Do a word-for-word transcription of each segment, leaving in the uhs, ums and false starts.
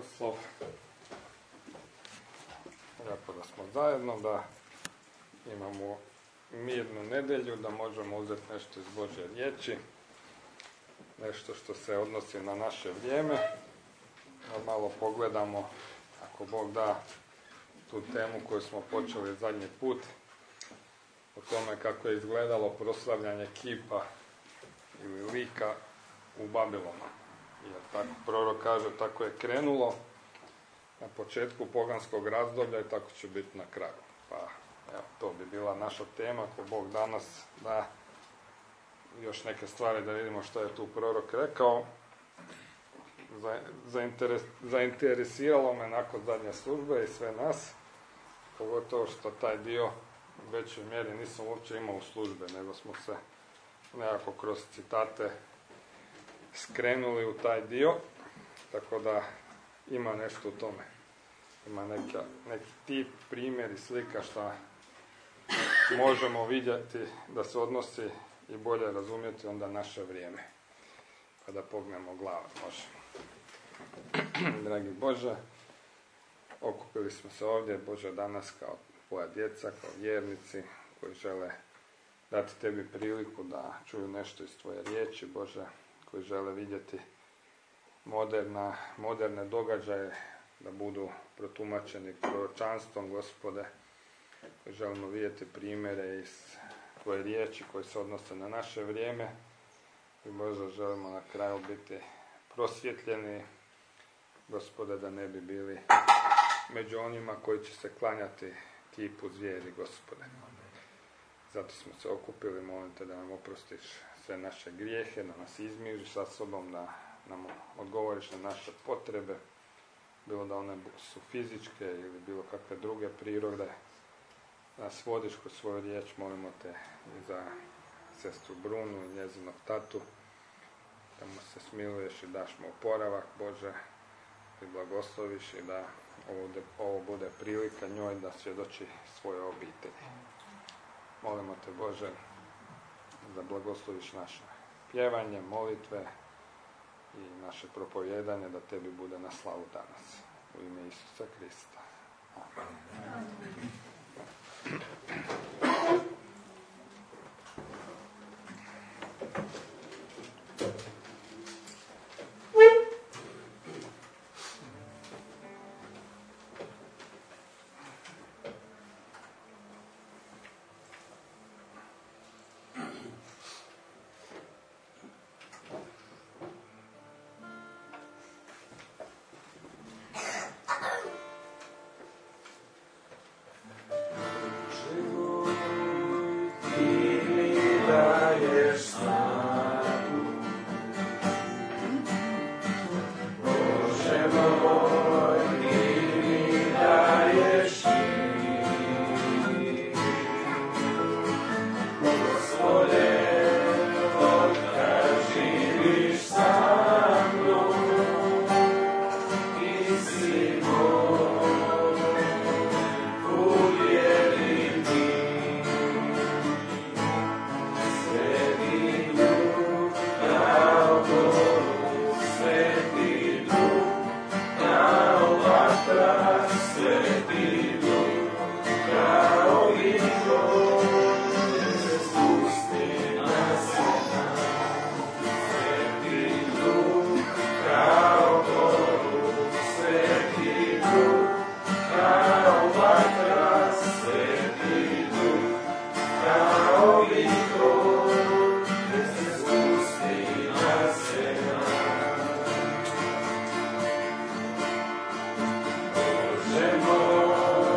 blagoslov. Lijepo da smo zajedno, da imamo mirnu nedjelju, da možemo uzeti nešto iz Božje riječi, nešto što se odnosi na naše vrijeme, da malo pogledamo, ako Bog da, tu temu koju smo počeli zadnji put, o tome kako je izgledalo proslavljanje kipa ili lika u Babilonu. Jer tako prorok kaže, tako je krenulo na početku poganskog razdoblja i tako će biti na kraju. Pa evo, to bi bila naša tema, ako Bog danas da još neke stvari da vidimo što je tu prorok rekao. Zainteres, zainteresiralo me nakon zadnje službe i sve nas, pogotovo što taj dio u većoj mjeri nisam uopće imao u službe, nego smo se nekako kroz citate skrenuli u taj dio, tako da ima nešto u tome. Ima neka, neki tip, primjer i slika što možemo vidjeti da se odnosi i bolje razumjeti onda naše vrijeme. Kada pognemo glavu, možemo. Dragi Bože, okupili smo se ovdje, Bože, danas kao tvoja djeca, kao vjernici koji žele dati tebi priliku da čuju nešto iz tvoje riječi, Bože, koji žele vidjeti moderna, moderne događaje, da budu protumačeni proročanstvom, Gospode, koji želimo vidjeti primjere iz tvoje riječi koji se odnose na naše vrijeme i Bože, želimo na kraju biti prosvjetljeni, Gospode, da ne bi bili među onima koji će se klanjati kipu zvijeri, Gospode. Zato smo se okupili, molim te da nam oprostiš sve naše grijehe, da nas izmiriš sa sobom, da nam odgovoriš na naše potrebe, bilo da one su fizičke ili bilo kakve druge prirode, da nas vodiš kroz svoju riječ, molimo te i za sestru Brunu i njezinog tatu, da mu se smiluješ i daš mu oporavak, Bože, i blagosloviš i da ovo, ovo bude prilika njoj da svjedoči svoje obitelji. Molimo te, Bože, da blagosloviš naše pjevanje, molitve i naše propovijedanje, da tebi bude na slavu danas. U ime Isusa Krista. Amen. Bože moj,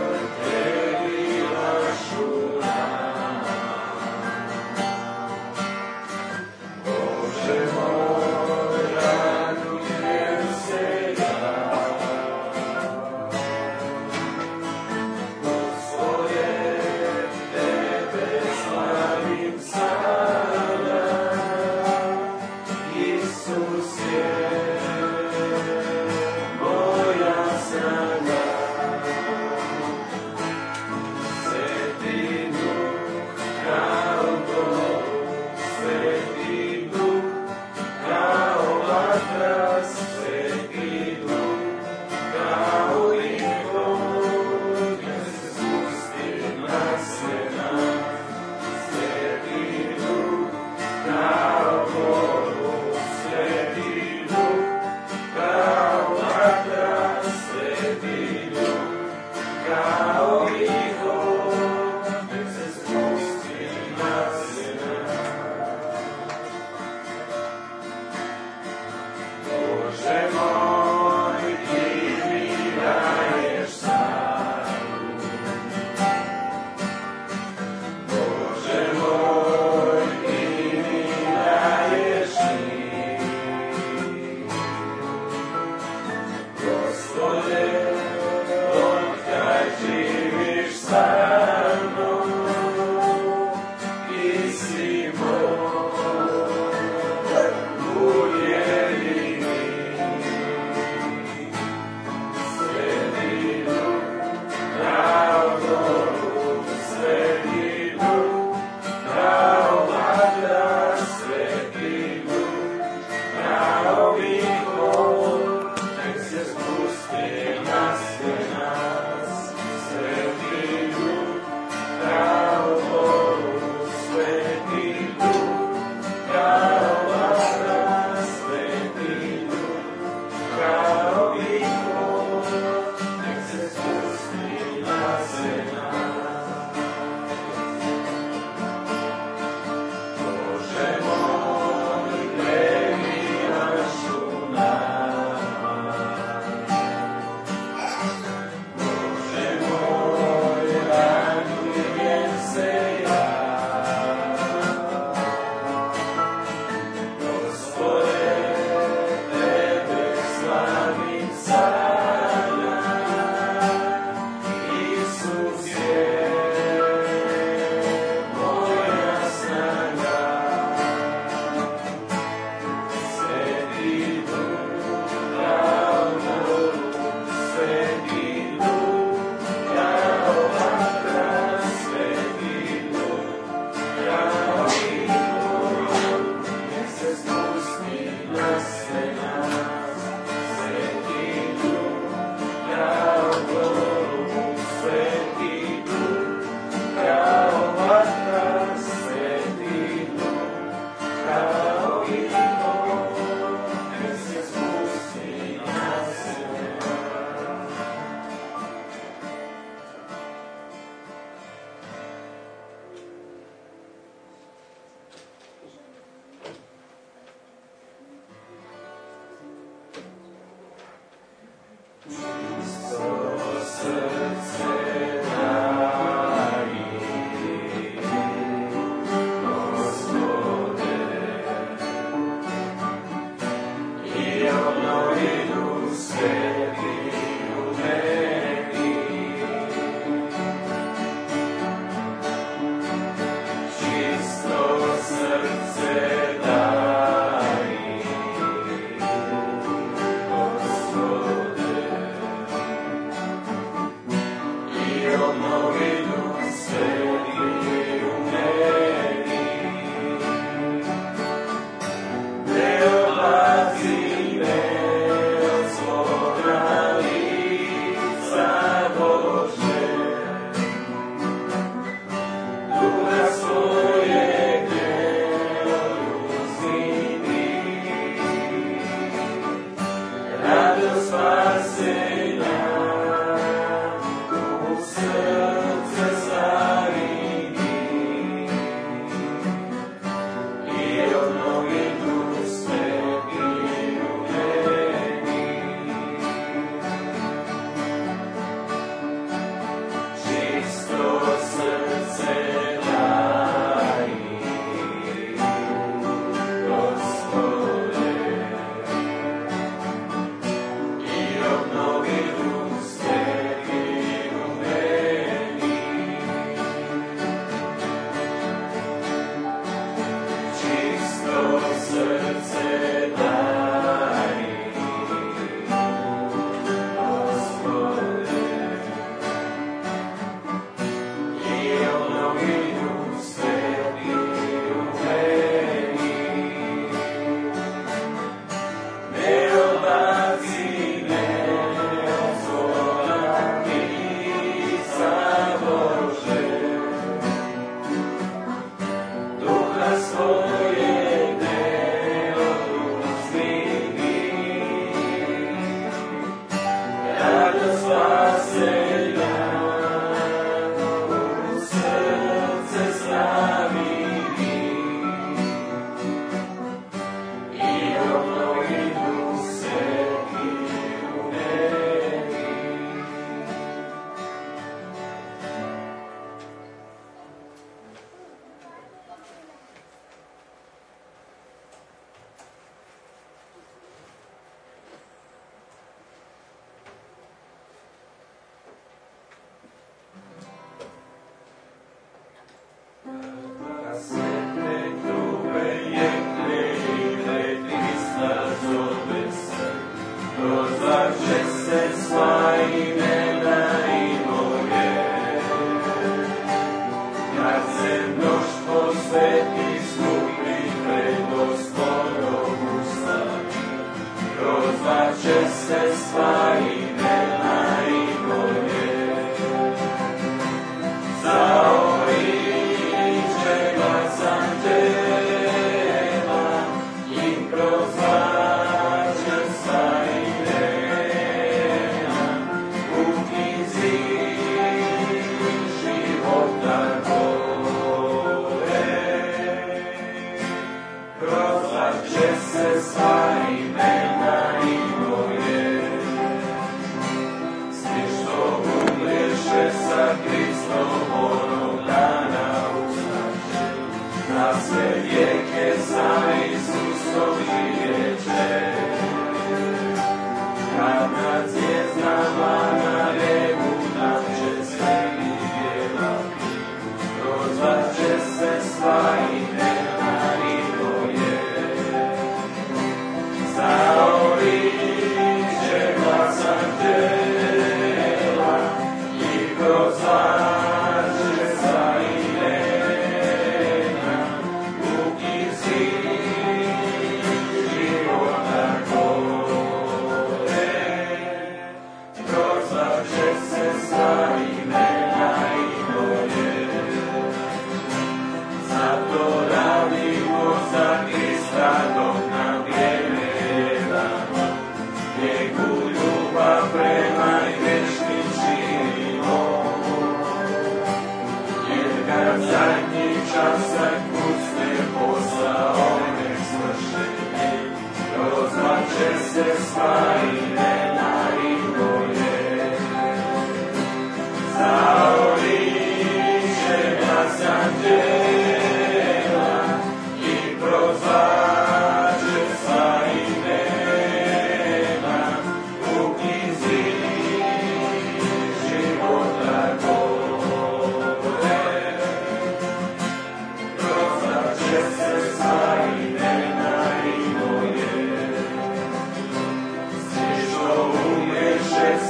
Sva imena i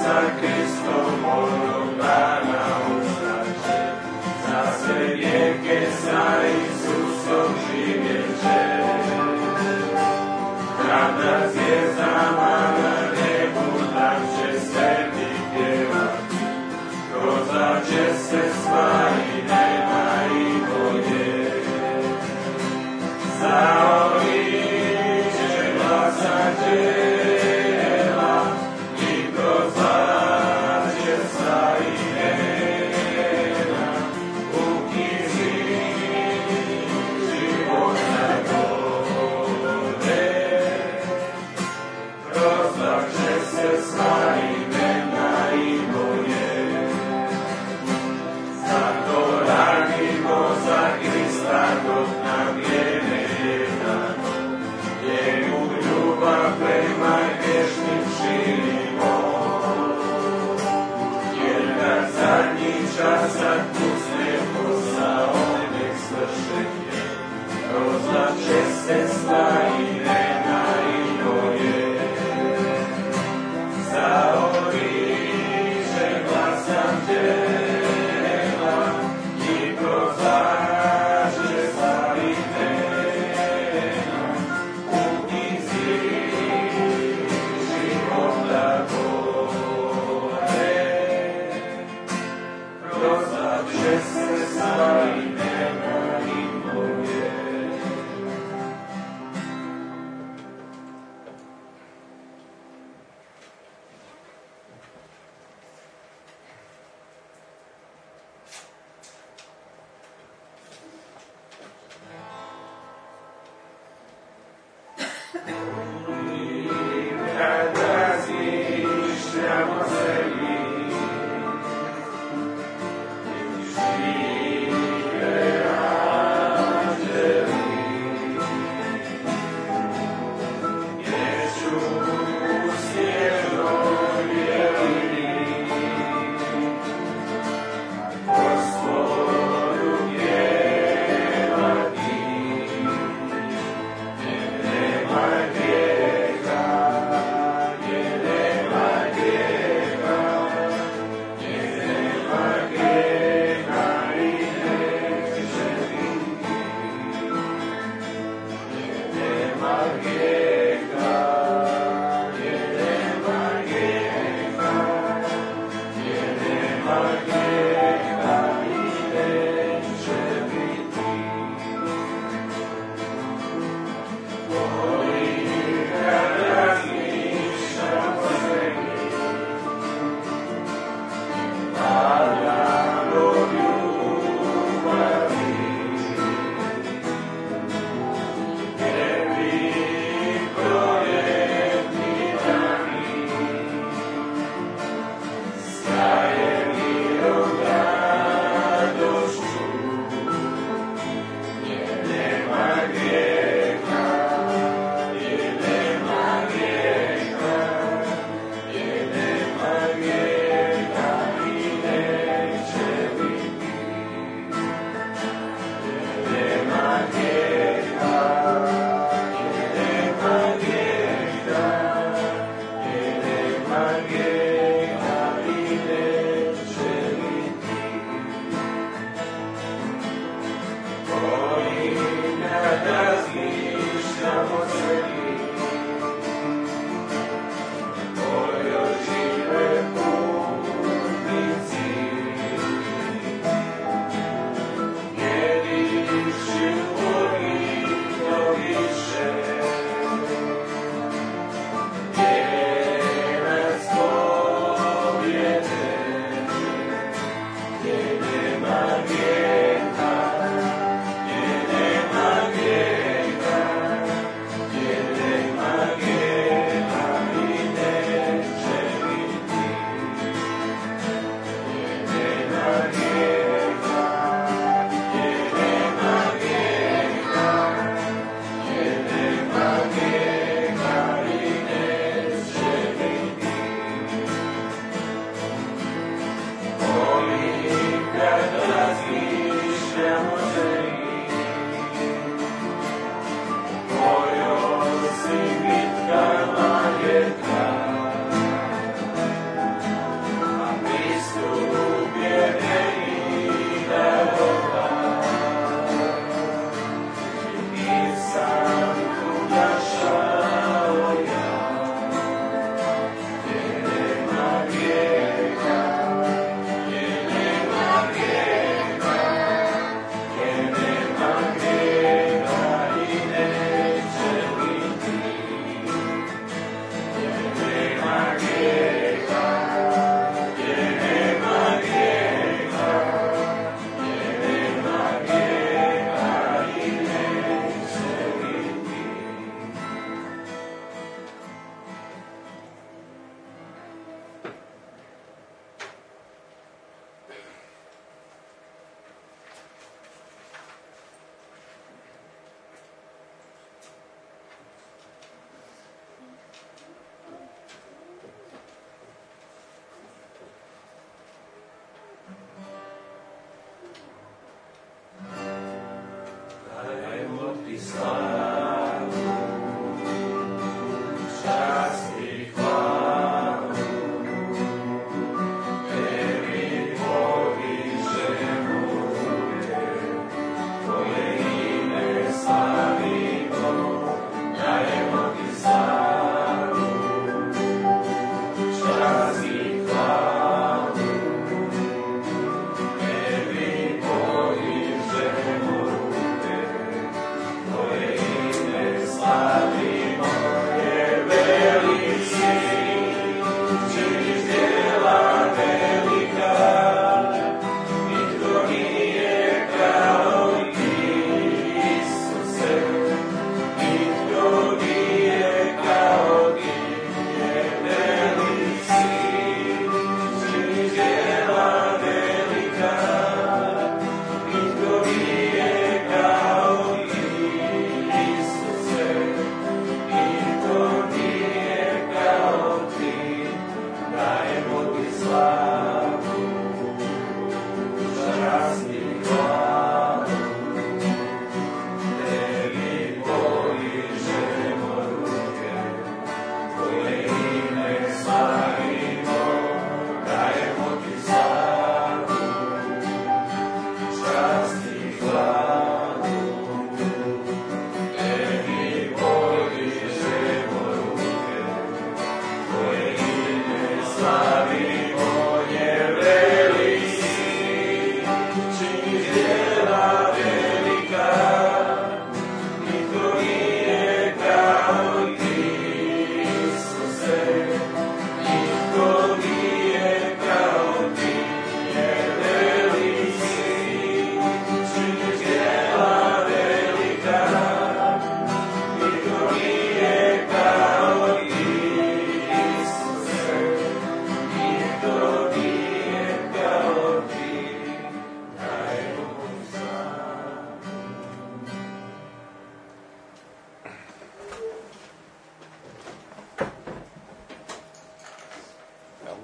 Mojo živé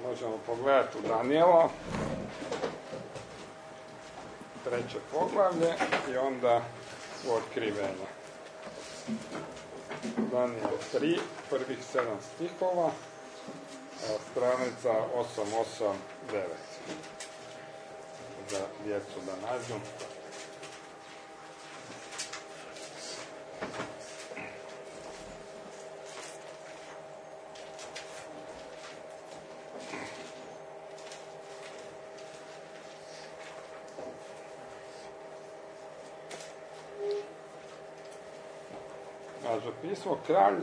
Možemo pogledati u Danijela, treće poglavlje i onda u Otkrivenje. Danijel tri, prvih sedam stihova, stranica osam osam devet. Za djecu da nađu. Kaže pismo, kralj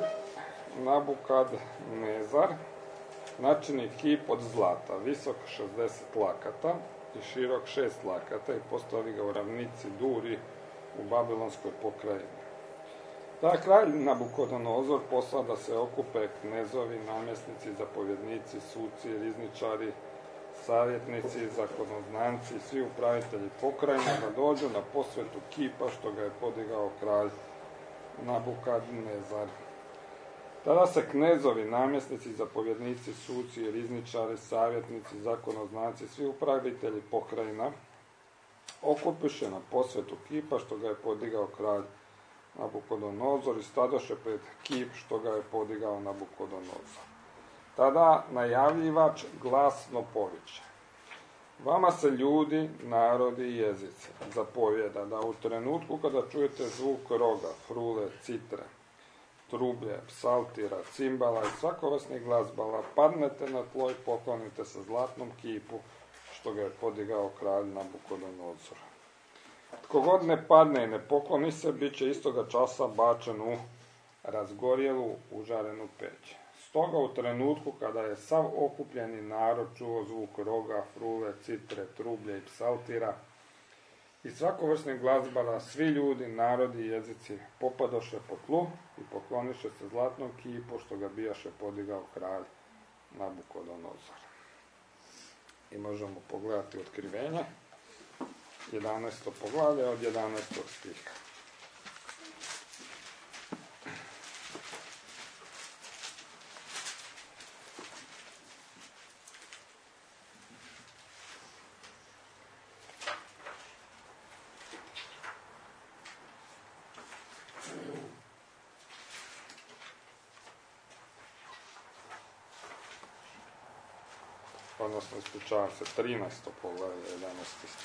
Nabukadnezar načini kip od zlata, visok šezdeset lakata i širok šest lakata i postavi ga u ravnici Duri u Babilonskoj pokrajini. Ta kralj Nabukodonozor poslao da se okupe knezovi, namjesnici, zapovjednici, suci, rizničari, savjetnici, zakonoznanci i svi upravitelji pokrajine da dođu na posvetu kipa što ga je podigao kralj Nabukadnezar. Tada se knezovi, namjesnici, zapovjednici, suci, rizničari, savjetnici, zakonoznanci, svi upravitelji pokrajina okupiše na posvetu kipa što ga je podigao kralj Nabukodonozor i stadoše pred kip što ga je podigao Nabukodonozor. Tada najavljivač glasno poviče: vama se ljudi, narodi i jezici zapovjeda da u trenutku kada čujete zvuk roga, frule, citre, trublje, psaltira, cimbala i svakovrsnih glazbala, padnete na tlo i poklonite se zlatnom kipu što ga je podigao kralj Nabukodonozor. Tko god ne padne i ne pokloni se, bit će istoga časa bačen u razgorjelu užarenu peć. Stoga u trenutku kada je sav okupljeni narod čuo zvuk roga, frule, citre, trublje i psaltira i svakovrsnih glazbala, svi ljudi, narodi i jezici popadoše po tlu i pokloniše se zlatnom kipu što ga bijaše podigao kralj Nabukodonozor. I možemo pogledati Otkrivenje, jedanaesto poglavlje od jedanaestog stiha. Odnosno, ispričavam se, trinaesto poglavlje, jedanaesti stih.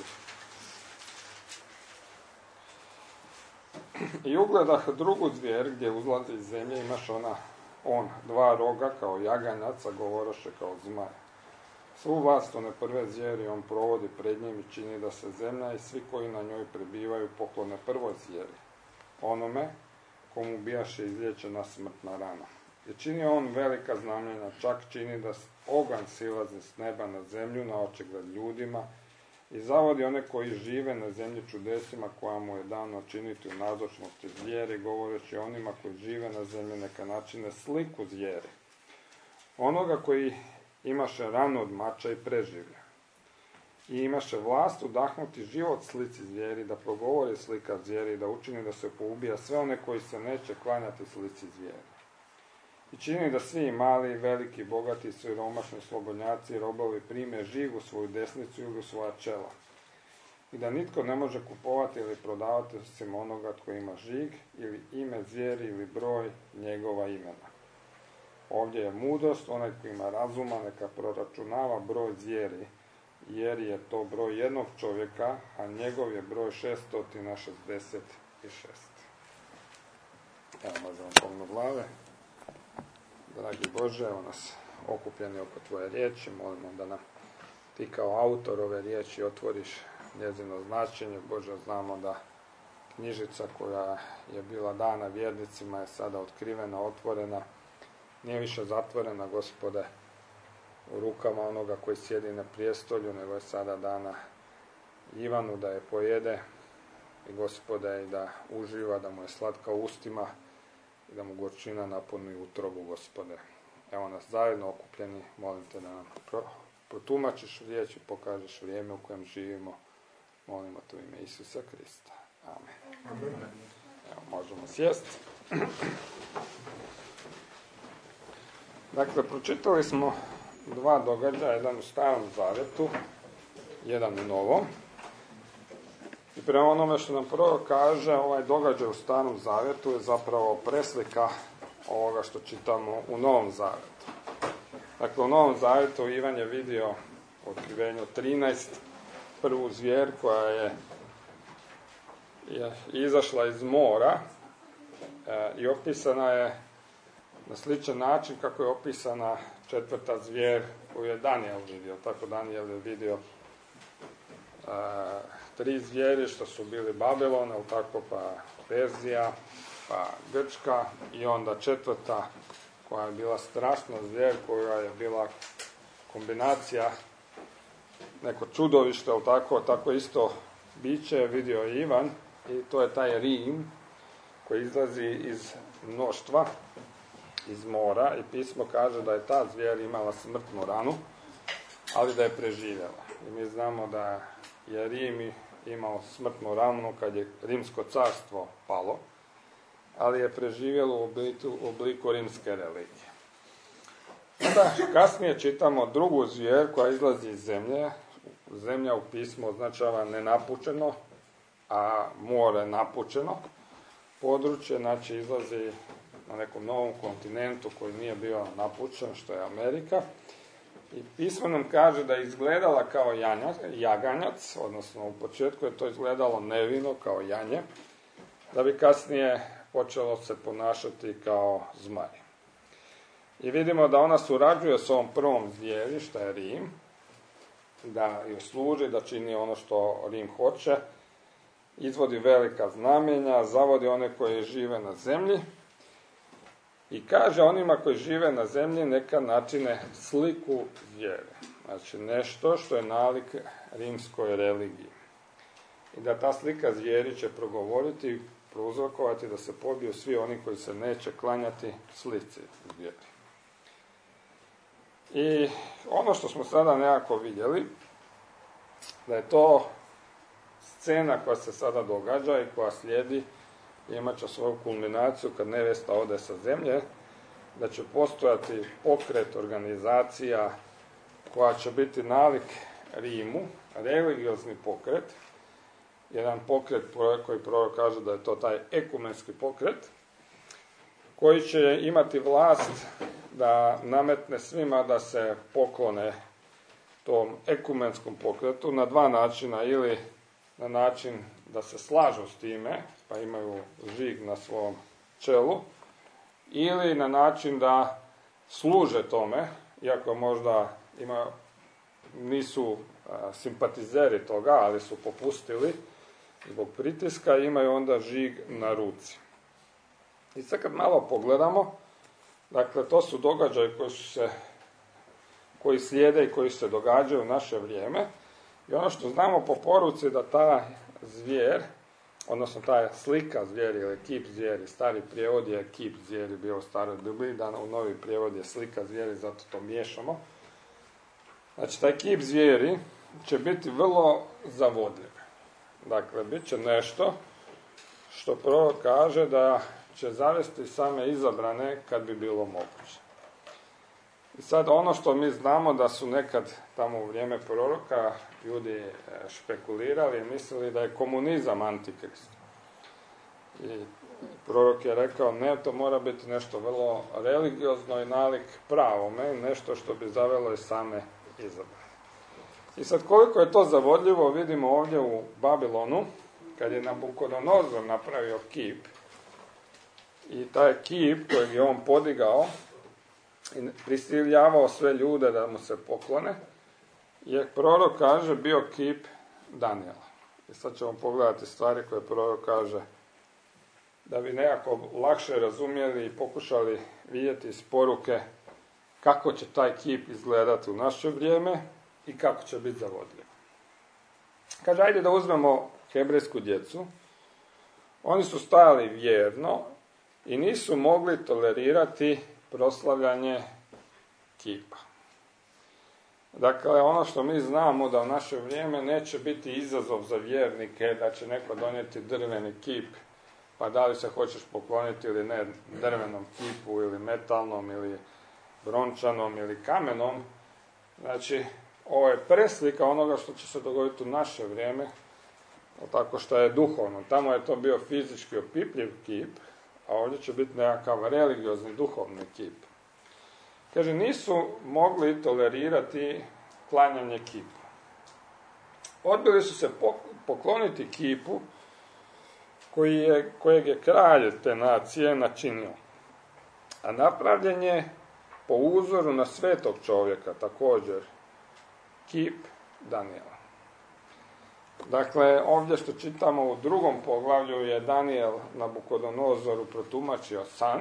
I ugledah drugu zvijer gdje uzlazi iz zemlje, imaš ona, on dva roga kao jaganjaca, govoroše kao zmaj. Svu vlast one prve zvijeri on provodi pred njim i čini da se zemlja i svi koji na njoj prebivaju poklone prvoj zvijeri, onome komu bijaše izliječena smrtna rana. I čini on velika znamenja, čak čini da oganj silazi s neba na zemlju na očigled ljudima i zavodi one koji žive na zemlji čudesima koja mu je dano činiti u nazočnosti zvijeri, govoreći onima koji žive na zemlji neka načine sliku zvijeri, onoga koji imaše ranu od mača i preživlja. I imaše vlast udahnuti život slici zvijeri, da progovori slika zvijeri, da učini da se poubija sve one koji se neće klanjati slici zvijeri. I čini da svi mali, veliki, bogati, siromašni, slobodnjaci, robovi prime žig u svoju desnicu ili u svoja čela. I da nitko ne može kupovati ili prodavati osim onoga tko ima žig ili ime zvijeri ili broj njegova imena. Ovdje je mudrost, onaj tko ima razuma neka proračunava broj zvijeri, jer je to broj jednog čovjeka, a njegov je broj šesto šezdeset šest. Evo, možemo pomno glave. Dragi Bože, evo nas okupljeni oko Tvoje riječi, molimo da nam Ti kao autor ove riječi otvoriš njezino značenje. Bože, znamo da knjižica koja je bila dana vjernicima je sada otkrivena, otvorena, nije više zatvorena, Gospode, u rukama onoga koji sjedi na prijestolju, nego je sada dana Ivanu da je pojede i, Gospode, i da uživa, da mu je slatka u ustima i da mu gorčina napuni utrobu, Gospode. Evo nas zajedno okupljeni, molim te da nam protumačiš riječ i pokažeš vrijeme u kojem živimo. Molimo te u ime Isusa Krista. Amen. Amen. Evo, možemo sjesti. Dakle, pročitali smo dva događaja, jedan u Starom Zavjetu, jedan u Novom. I prema onome što nam prvo kaže, ovaj događaj u Starom Zavjetu je zapravo preslika ovoga što čitamo u Novom Zavjetu. Dakle, u Novom Zavjetu Ivan je vidio u Otkrivenju trinaest prvu zvijer koja je, je izašla iz mora e, i opisana je na sličan način kako je opisana četvrta zvijer koju je Danijel vidio. Tako Danijel je vidio e, tri zvijeri što su bili Babilon, ali tako pa Perzija, pa Grčka i onda četvrta koja je bila strašna zvijer, koja je bila kombinacija neko čudovište, ali tako, tako isto biće je vidio Ivan i to je taj Rim koji izlazi iz mnoštva, iz mora i pismo kaže da je ta zvijer imala smrtnu ranu, ali da je preživjela. I mi znamo da je Rim imao smrtnu ranu kad je Rimsko carstvo palo, ali je preživjelo u obliku, u obliku rimske religije. Onda kasnije čitamo drugu zvijer koja izlazi iz zemlje. Zemlja u pismu označava nenapučeno, a more napučeno područje, znači izlazi na nekom novom kontinentu koji nije bio napučen, što je Amerika. I pismo nam kaže da je izgledala kao janjac, jaganjac, odnosno u početku je to izgledalo nevino kao janje, da bi kasnije počelo se ponašati kao zmaj. I vidimo da ona surađuje s ovom prvom zvijeri, što je Rim, da joj služi, da čini ono što Rim hoće, izvodi velika znamenja, zavodi one koji žive na zemlji i kaže onima koji žive na zemlji neka načine sliku zvijere. Znači nešto što je nalik rimskoj religiji. I da ta slika zvijeri će progovoriti i prouzrokovati da se pobiju svi oni koji se neće klanjati slici zvijeri. I ono što smo sada nekako vidjeli, da je to scena koja se sada događa i koja slijedi i imat će svoju kulminaciju kad nevjesta ode sa zemlje, da će postojati pokret, organizacija koja će biti nalik Rimu, religiozni pokret, jedan pokret koji prorok kaže da je to taj ekumenski pokret, koji će imati vlast da nametne svima da se poklone tom ekumenskom pokretu na dva načina, ili na način da se slažu s time, pa imaju žig na svom čelu, ili na način da služe tome, iako možda ima, nisu a, simpatizeri toga, ali su popustili zbog pritiska, imaju onda žig na ruci. I sad kad malo pogledamo, dakle, to su događaji koji su se, koji slijede i koji se događaju u naše vrijeme. I ono što znamo po poruci da ta zvijer, odnosno ta slika zvijeri ili kip zvijeri, stari prijevod je kip zvijeri bio u staroj Bibliji, da u novi prijevod je slika zvijeri, zato to miješamo. Znači, taj kip zvijeri će biti vrlo zavodljiv. Dakle, bit će nešto što prorok kaže da će zavesti same izabrane kad bi bilo moguće. I sad ono što mi znamo da su nekad tamo u vrijeme proroka ljudi špekulirali i mislili da je komunizam antikrist. I prorok je rekao ne, to mora biti nešto vrlo religiozno i nalik pravome, nešto što bi zavelo i same izabrane. I sad koliko je to zavodljivo vidimo ovdje u Babilonu, kad je Nabukodonozor napravio kip, i taj kip kojeg je on podigao i prisiljavao sve ljude da mu se poklone, je prorok kaže bio kip Danijela. I sad ćemo pogledati stvari koje prorok kaže da bi nekako lakše razumjeli i pokušali vidjeti iz poruke kako će taj kip izgledati u naše vrijeme i kako će biti zavodljiv. Kaže, ajde da uzmemo hebrejsku djecu. Oni su stajali vjerno i nisu mogli tolerirati proslavljanje kipa. Dakle, ono što mi znamo da u naše vrijeme neće biti izazov za vjernike, da će neko donijeti drveni kip, pa da li se hoćeš pokloniti ili ne drvenom kipu, ili metalnom, ili brončanom, ili kamenom, Znači, ovo je preslika onoga što će se dogoditi u naše vrijeme, tako što je duhovno. Tamo je to bio fizički opipljiv kip, a ovdje će biti nekakav religiozni, duhovni kip. Kaže, nisu mogli tolerirati klanjanje kipu. Odbili su se pokloniti kipu koji je, kojeg je kralj te nacije načinio. A napravljen je po uzoru na svetog čovjeka, također, kip Danijela. Dakle, ovdje što čitamo u drugom poglavlju je Danijel Nabukodonozoru protumačio san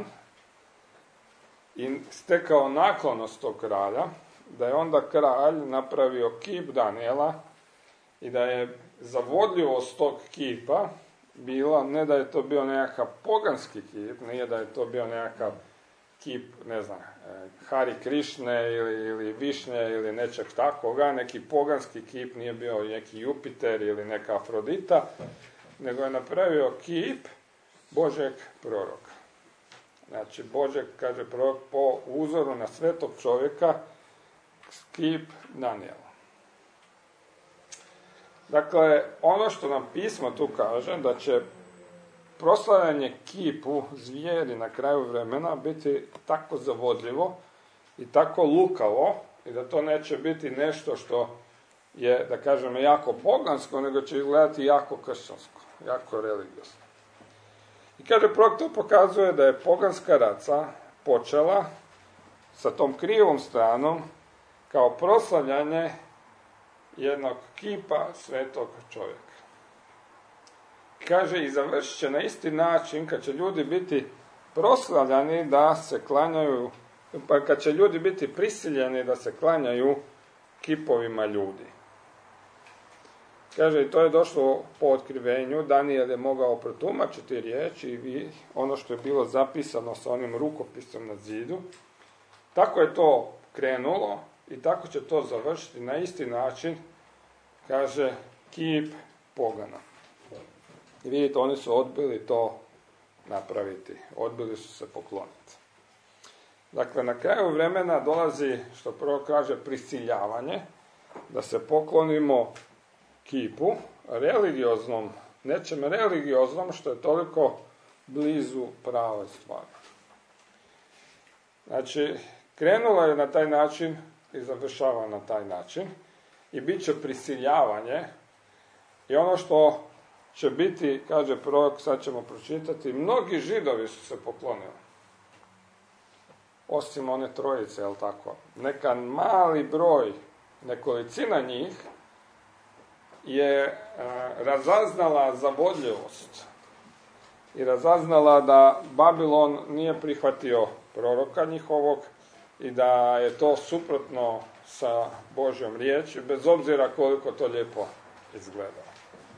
i stekao naklonost tog kralja, da je onda kralj napravio kip Danijela i da je zavodljivost tog kipa bila, ne da je to bio nekakav poganski kip, nije da je to bio nekakav kip, ne znam, Hari Krišne ili, ili Višnje ili nečeg takoga, neki poganski kip, nije bio neki Jupiter ili neka Afrodita, nego je napravio kip Božeg proroka. Znači, Božeg, kaže prorok, po uzoru na svetog čovjeka, kip Danijela. Dakle, ono što nam pismo tu kaže, da će proslavljanje kipu zvijeri na kraju vremena biti tako zavodljivo i tako lukavo i da to neće biti nešto što je, da kažemo, jako pogansko, nego će izgledati jako kršćansko, jako religiozno. I kaže, prorok to pokazuje da je poganska raca počela sa tom krivom stranom kao proslavljanje jednog kipa svetog čovjeka. Kaže, i završit će na isti način kad će ljudi biti proslavljani da se klanjaju, pa kad će ljudi biti prisiljeni da se klanjaju kipovima ljudi. Kaže, i to je došlo po otkrivenju, Danijel je mogao protumačiti riječi i ono što je bilo zapisano sa onim rukopisom na zidu. Tako je to krenulo i tako će to završiti na isti način, kaže, kip pogana. I vidite, oni su odbili to napraviti. Odbili su se pokloniti. Dakle, na kraju vremena dolazi, što prvo kaže, prisiljavanje, da se poklonimo kipu, religioznom, nečem religioznom, što je toliko blizu pravoj stvari. Znači, krenulo je na taj način i završava na taj način i bit će prisiljavanje i ono što će biti, kaže prorok, sad ćemo pročitati, mnogi Židovi su se poklonili. Osim one trojice, jel tako? Neka mali broj, nekolicina njih, je e, razaznala zavodljivost i razaznala da Babilon nije prihvatio proroka njihovog i da je to suprotno sa Božjom riječi, bez obzira koliko to lijepo izgleda.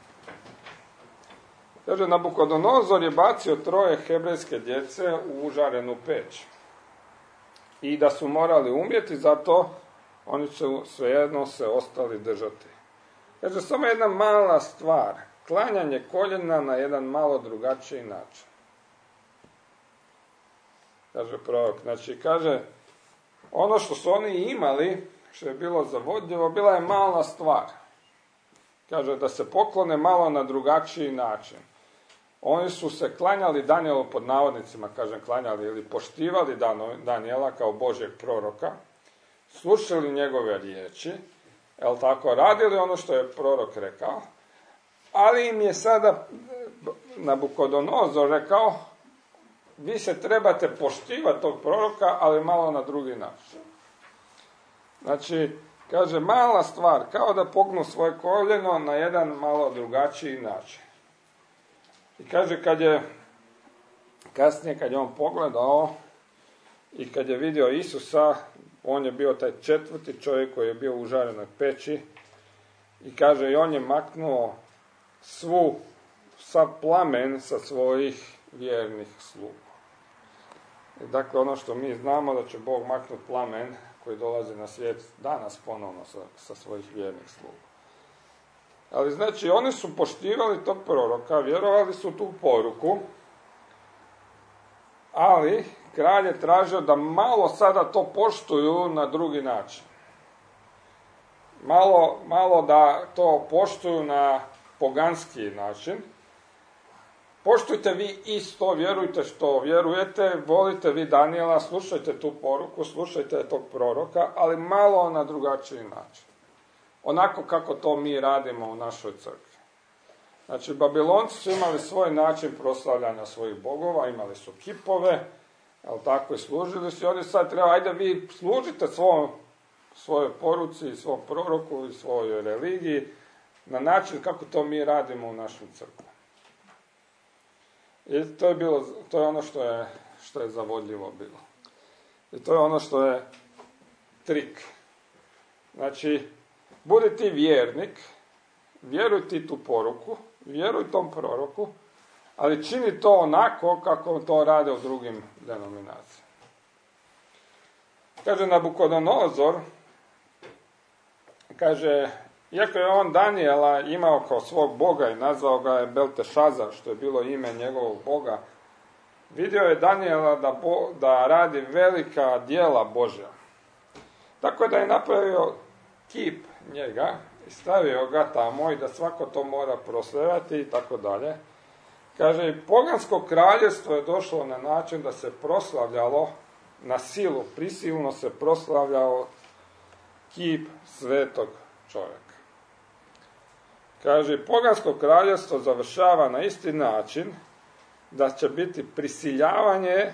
Kaže, Nabukodonozor je bacio troje hebrejske djece u užarenu peć. I da su morali umrijeti, zato oni su svejedno se ostali držati. Kaže, samo jedna mala stvar, klanjanje koljena na jedan malo drugačiji način. Kaže prorok, znači kaže, ono što su oni imali, što je bilo zavodljivo, bila je mala stvar. Kaže, da se poklone malo na drugačiji način. Oni su se klanjali Danijelu, pod navodnicima, kažem klanjali, ili poštivali Danijela kao Božjeg proroka, slušali njegove riječi, jel tako, radili ono što je prorok rekao, ali im je sada Nabukodonozor rekao, vi se trebate poštivati tog proroka, ali malo na drugi način. Znači, kaže, mala stvar, kao da pognu svoje koljeno na jedan malo drugačiji način. I kaže, kad je, kasnije kad je on pogledao i kad je vidio Isusa, on je bio taj četvrti čovjek koji je bio u užarenoj peći i kaže, i on je maknuo svu, sav plamen sa svojih vjernih sluga. I dakle, ono što mi znamo da će Bog maknuti plamen koji dolazi na svijet danas ponovno sa, sa svojih vjernih sluga. Ali znači, oni su poštivali tog proroka, vjerovali su tu poruku, ali kralj je tražio da malo sada to poštuju na drugi način. malo, malo da to poštuju na poganski način. Poštujte vi isto, vjerujte što vjerujete, volite vi Danijela, slušajte tu poruku, slušajte tog proroka, ali malo na drugačiji način. Onako kako to mi radimo u našoj crkvi. Znači, Babilonci su imali svoj način proslavljanja svojih bogova, imali su kipove, ali tako i služili su. I ovdje sad treba, ajde vi služite svom, svojoj poruci, svom proroku i svojoj religiji na način kako to mi radimo u našoj crkvi. I to je bilo, to je ono što je, što je zavodljivo bilo. I to je ono što je trik. Znači, budi ti vjernik, vjeruj ti tu poruku, vjeruj tom proroku, ali čini to onako kako to rade u drugim denominacijama. Kaže Nabukodonozor, kaže, iako je on Danijela imao kao svog boga i nazvao ga je Beltešazar, što je bilo ime njegovog boga, vidio je Danijela da, bo, da radi velika djela Božja. Tako je da je napravio kip njega i stavio ga tamo i da svako to mora proslavljati i tako dalje. Kaže, i pogansko kraljevstvo je došlo na način da se proslavljalo na silu, prisilno se proslavljao kip svetog čovjeka. Kaže, pogansko kraljevstvo završava na isti način da će biti prisiljavanje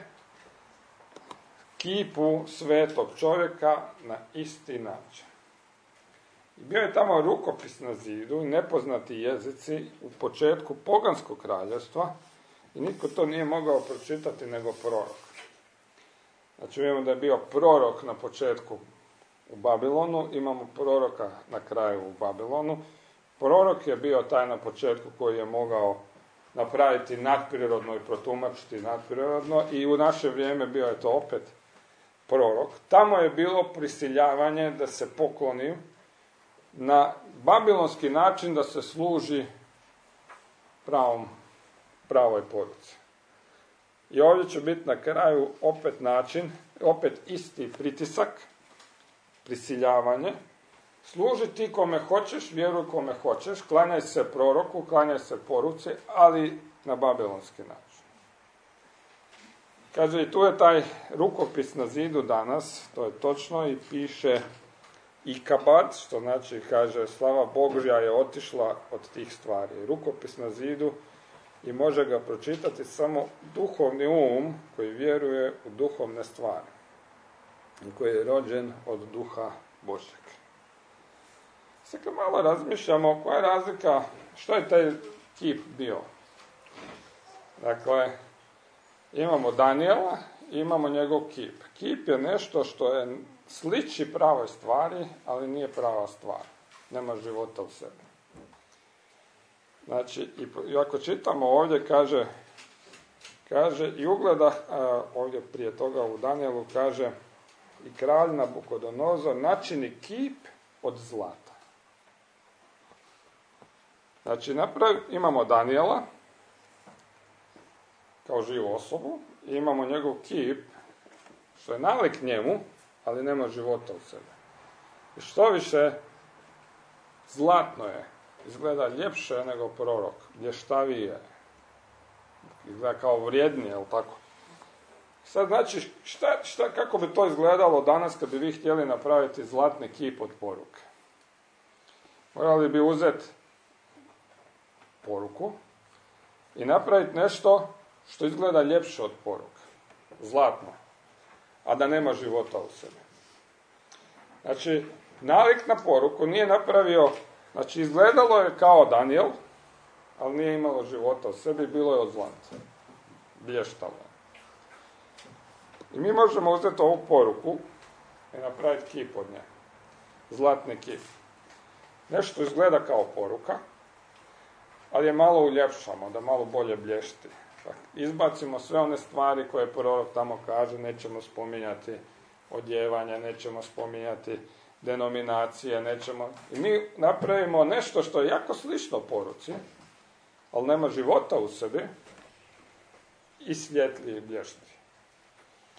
kipu svetog čovjeka na isti način. I bio je tamo rukopis na zidu i nepoznati jezici u početku poganskog kraljevstva i nitko to nije mogao pročitati nego prorok. Znači vidimo da je bio prorok na početku u Babilonu, imamo proroka na kraju u Babilonu. Prorok je bio taj na početku koji je mogao napraviti nadprirodno i protumačiti nadprirodno i u naše vrijeme bio je to opet prorok. Tamo je bilo prisiljavanje da se pokloni na babilonski način da se služi pravom, pravoj poruci. I ovdje će biti na kraju opet način, opet isti pritisak, prisiljavanje. Služi ti kome hoćeš, vjeruj kome hoćeš, klanjaj se proroku, klanjaj se poruci, ali na babilonski način. Kaže, i tu je taj rukopis na zidu danas, to je točno, i piše Ikabad, što znači, kaže, slava Božja je otišla od tih stvari. Rukopis na zidu i može ga pročitati samo duhovni um koji vjeruje u duhovne stvari i koji je rođen od duha Božjeg. Sad kad malo razmišljamo, koja je razlika, što je taj kip bio? Dakle, imamo Danijela i imamo njegov kip. Kip je nešto što je sliči pravoj stvari, ali nije prava stvar. Nema života u sebi. Znači, i ako čitamo ovdje, kaže, kaže i ugleda, a, ovdje prije toga u Danijelu, kaže, i kralj Nabukodonozor načini kip od zlata. Znači, napravi, imamo Danijela, kao živu osobu, i imamo njegov kip, što je nalik njemu, ali nema života u sebi. I što više, zlatno je, izgleda ljepše nego prorok, blještavije, izgleda kao vrijednije, jel tako? Sad znači, šta, šta, kako bi to izgledalo danas kad bi vi htjeli napraviti zlatni kip od poruke? Morali bi uzeti poruku i napraviti nešto što izgleda ljepše od poruke, zlatno, a da nema života u sebi. Znači, nalik na poruku nije napravio, znači izgledalo je kao Danijel, ali nije imalo života u sebi, bilo je od zlata, blještalo. I mi možemo uzeti ovu poruku i napraviti kip od nje, zlatni kip. Nešto izgleda kao poruka, ali je malo uljepšamo, da malo bolje blješti. Izbacimo sve one stvari koje prorok tamo kaže, nećemo spominjati odjevanje, nećemo spominjati denominacije, nećemo... I mi napravimo nešto što je jako slično poruci, ali nema života u sebi, i svjetli i blješti.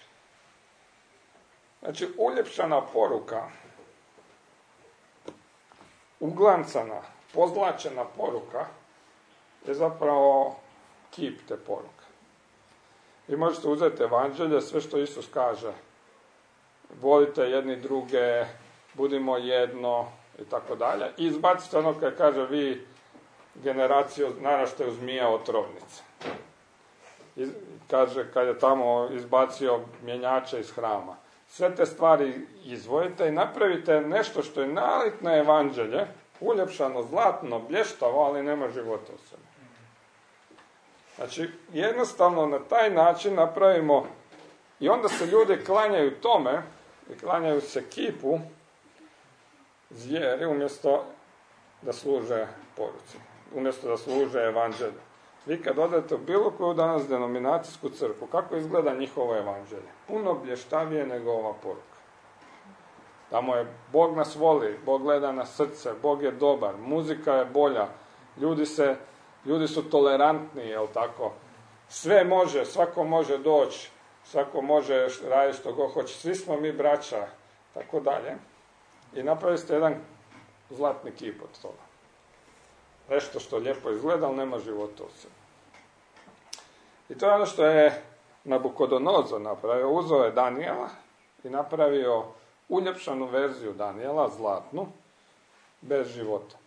Znači, uljepšana poruka uglancana, pozlačena poruka je zapravo kip te poruke. Vi možete uzeti evanđelje, sve što Isus kaže, volite jedni druge, budimo jedno i tako dalje, i izbacite ono kad kaže vi generaciju naraštaju zmija otrovnice. I kaže kad je tamo izbacio mjenjače iz hrama. Sve te stvari izvojite i napravite nešto što je nalik na evanđelje, uljepšano, zlatno, blještavo, ali nema života u sebi. Znači, jednostavno na taj način napravimo i onda se ljudi klanjaju tome i klanjaju se kipu zvijeri umjesto da služe poruci, umjesto da služe evanđelju. Vi kad odete u bilo koju danas denominacijsku crkvu, kako izgleda njihovo evanđelje? Puno blještavije nego ova poruka. Tamo je Bog nas voli, Bog gleda na srce, Bog je dobar, muzika je bolja, ljudi, se, ljudi su tolerantni, jel tako? Sve može, svako može doći, svako može raditi što god hoće, svi smo mi braća, tako dalje. I napravili ste jedan zlatni kip od toga. Nešto što lijepo izgleda, ali nema života u sebi. I to je ono što je Nabukodonozor napravio. Uzeo je Danijela i napravio uljepšanu verziju Danijela, zlatnu, bez života.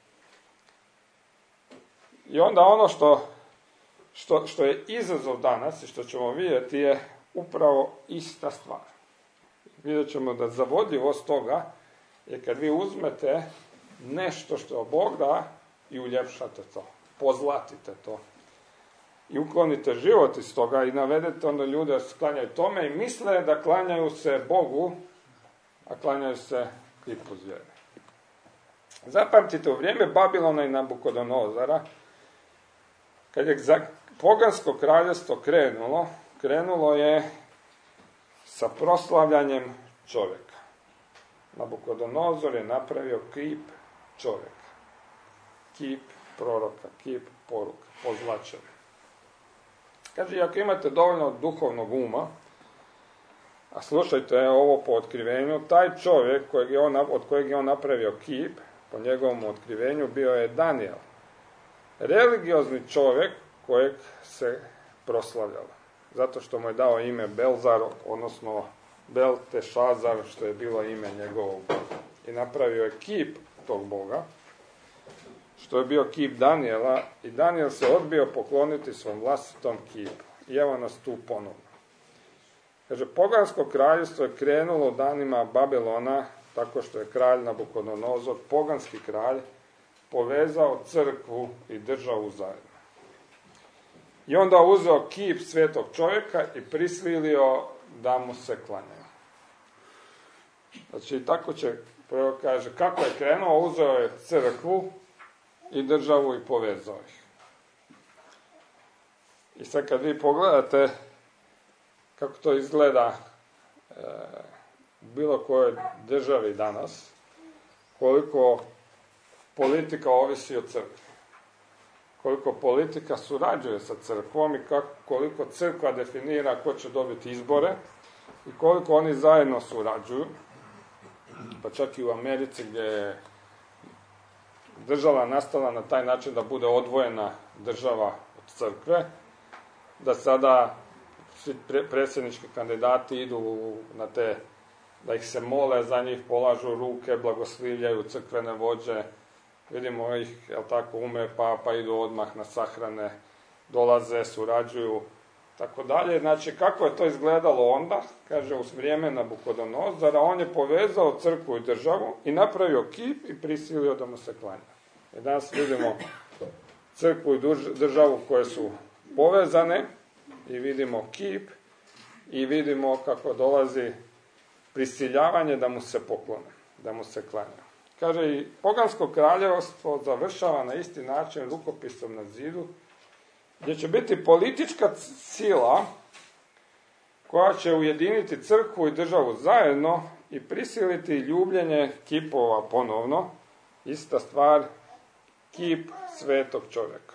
I onda ono što, što, što je izazov danas i što ćemo vidjeti je upravo ista stvar. Vidjet ćemo da zavodljivost toga je kad vi uzmete nešto što Bog da i uljepšate to, pozlatite to. I uklonite život iz toga i navedete onda ljude da se klanjaju tome i misle da klanjaju se Bogu, a klanjaju se kipu zvijeri. Zapamtite, u vrijeme Babilona i Nabukodonozara, kad je za pogansko kraljevstvo krenulo, krenulo je sa proslavljanjem čovjeka. Nabukodonozor je napravio kip čovjeka. Kip proroka, kip poruka, pozlačen. Kaže, ako imate dovoljno duhovnog uma, a slušajte ovo po otkrivenju, taj čovjek kojeg je on, od kojeg je on napravio kip, po njegovom otkrivenju, bio je Danijel. Religiozni čovjek kojeg se proslavljalo. Zato što mu je dao ime Belzar, odnosno Beltešazar, što je bilo ime njegovog boga. I napravio je kip tog boga, što je bio kip Danijela, i Danijel se odbio pokloniti svom vlastitom kipu. I evo nas tu ponovno. Kaže, pogansko kraljevstvo je krenulo danima Babilona, tako što je kralj Nabukodonozor, poganski kralj, povezao crkvu i državu zajedno. I onda uzeo kip svetog čovjeka i prisilio da mu se klanjaju. Znači, tako će, prvo kaže, kako je krenuo, uzeo je crkvu i državu i povezao ih. I sad kad vi pogledate kako to izgleda e, u bilo kojoj državi danas, koliko politika ovisi o crkvi, koliko politika surađuje sa crkvom i kako, koliko crkva definira ko će dobiti izbore i koliko oni zajedno surađuju, pa čak i u Americi gdje je država nastala na taj način da bude odvojena država od crkve, da sada svi predsjednički kandidati idu na te, da ih se mole, za njih polažu ruke, blagoslivljaju crkvene vođe, vidimo ih, jel tako, umre pa, pa idu odmah na sahrane, dolaze, surađuju, tako dalje. Znači, kako je to izgledalo onda? Kaže, u vrijeme Nabukodonozora, on je povezao crkvu i državu i napravio kip i prisilio da mu se klanja. I danas vidimo crkvu i državu koje su povezane i vidimo kip i vidimo kako dolazi prisiljavanje da mu se poklone, da mu se klanja. Kaže, i pogansko kraljevstvo završava na isti način rukopisom na zidu, gdje će biti politička sila koja će ujediniti crkvu i državu zajedno i prisiliti ljubljenje kipova ponovno. Ista stvar, kip svetog čovjeka.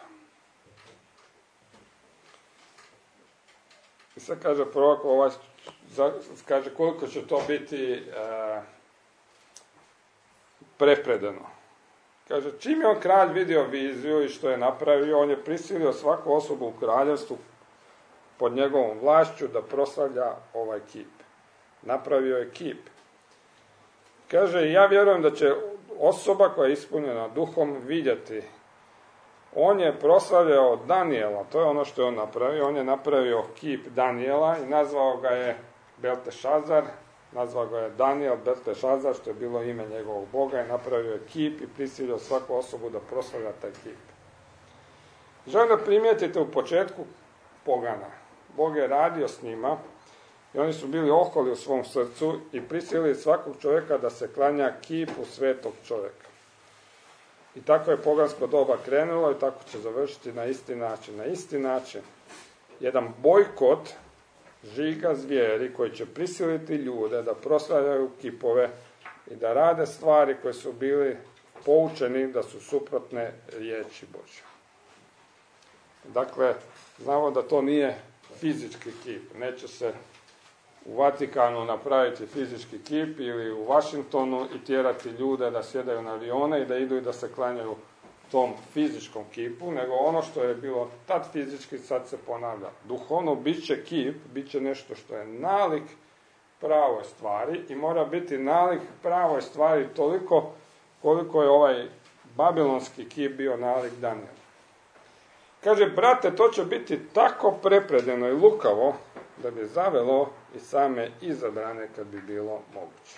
I sad kaže prorok, ovaj, kaže koliko će to biti e, prepredeno. Kaže, čim je on kralj vidio viziju i što je napravio, on je prisilio svaku osobu u kraljevstvu pod njegovom vlašću da proslavlja ovaj kip. Napravio je kip. Kaže, ja vjerujem da će osoba koja je ispunjena duhom vidjeti. On je proslavljao Danijela, to je ono što je on napravio. On je napravio kip Danijela i nazvao ga je Beltešazar, nazvao ga je Danijel Beltešazar, što je bilo ime njegovog boga, i napravio je kip i prisilio svaku osobu da proslavlja taj kip. Želim da primijetite u početku pogana. Bog je radio s njima i oni su bili oholi u svom srcu i prisilili svakog čovjeka da se klanja kipu svetog čovjeka. I tako je pogansko doba krenulo i tako će završiti na isti način. Na isti način jedan bojkot žiga zvijeri koji će prisiliti ljude da proslavljaju kipove i da rade stvari koje su bili poučeni da su suprotne riječi Božje. Dakle, znamo da to nije fizički kip. Neće se u Vatikanu napraviti fizički kip ili u Washingtonu i tjerati ljude da sjedaju na avione i da idu i da se klanjaju tom fizičkom kipu, nego ono što je bilo tad fizički, sad se ponavlja. Duhovno bit će kip, bit će nešto što je nalik pravoj stvari i mora biti nalik pravoj stvari toliko koliko je ovaj babilonski kip bio nalik Danijela. Kaže, brate, to će biti tako prepredeno i lukavo da bi zavelo i same izabrane kad bi bilo moguće.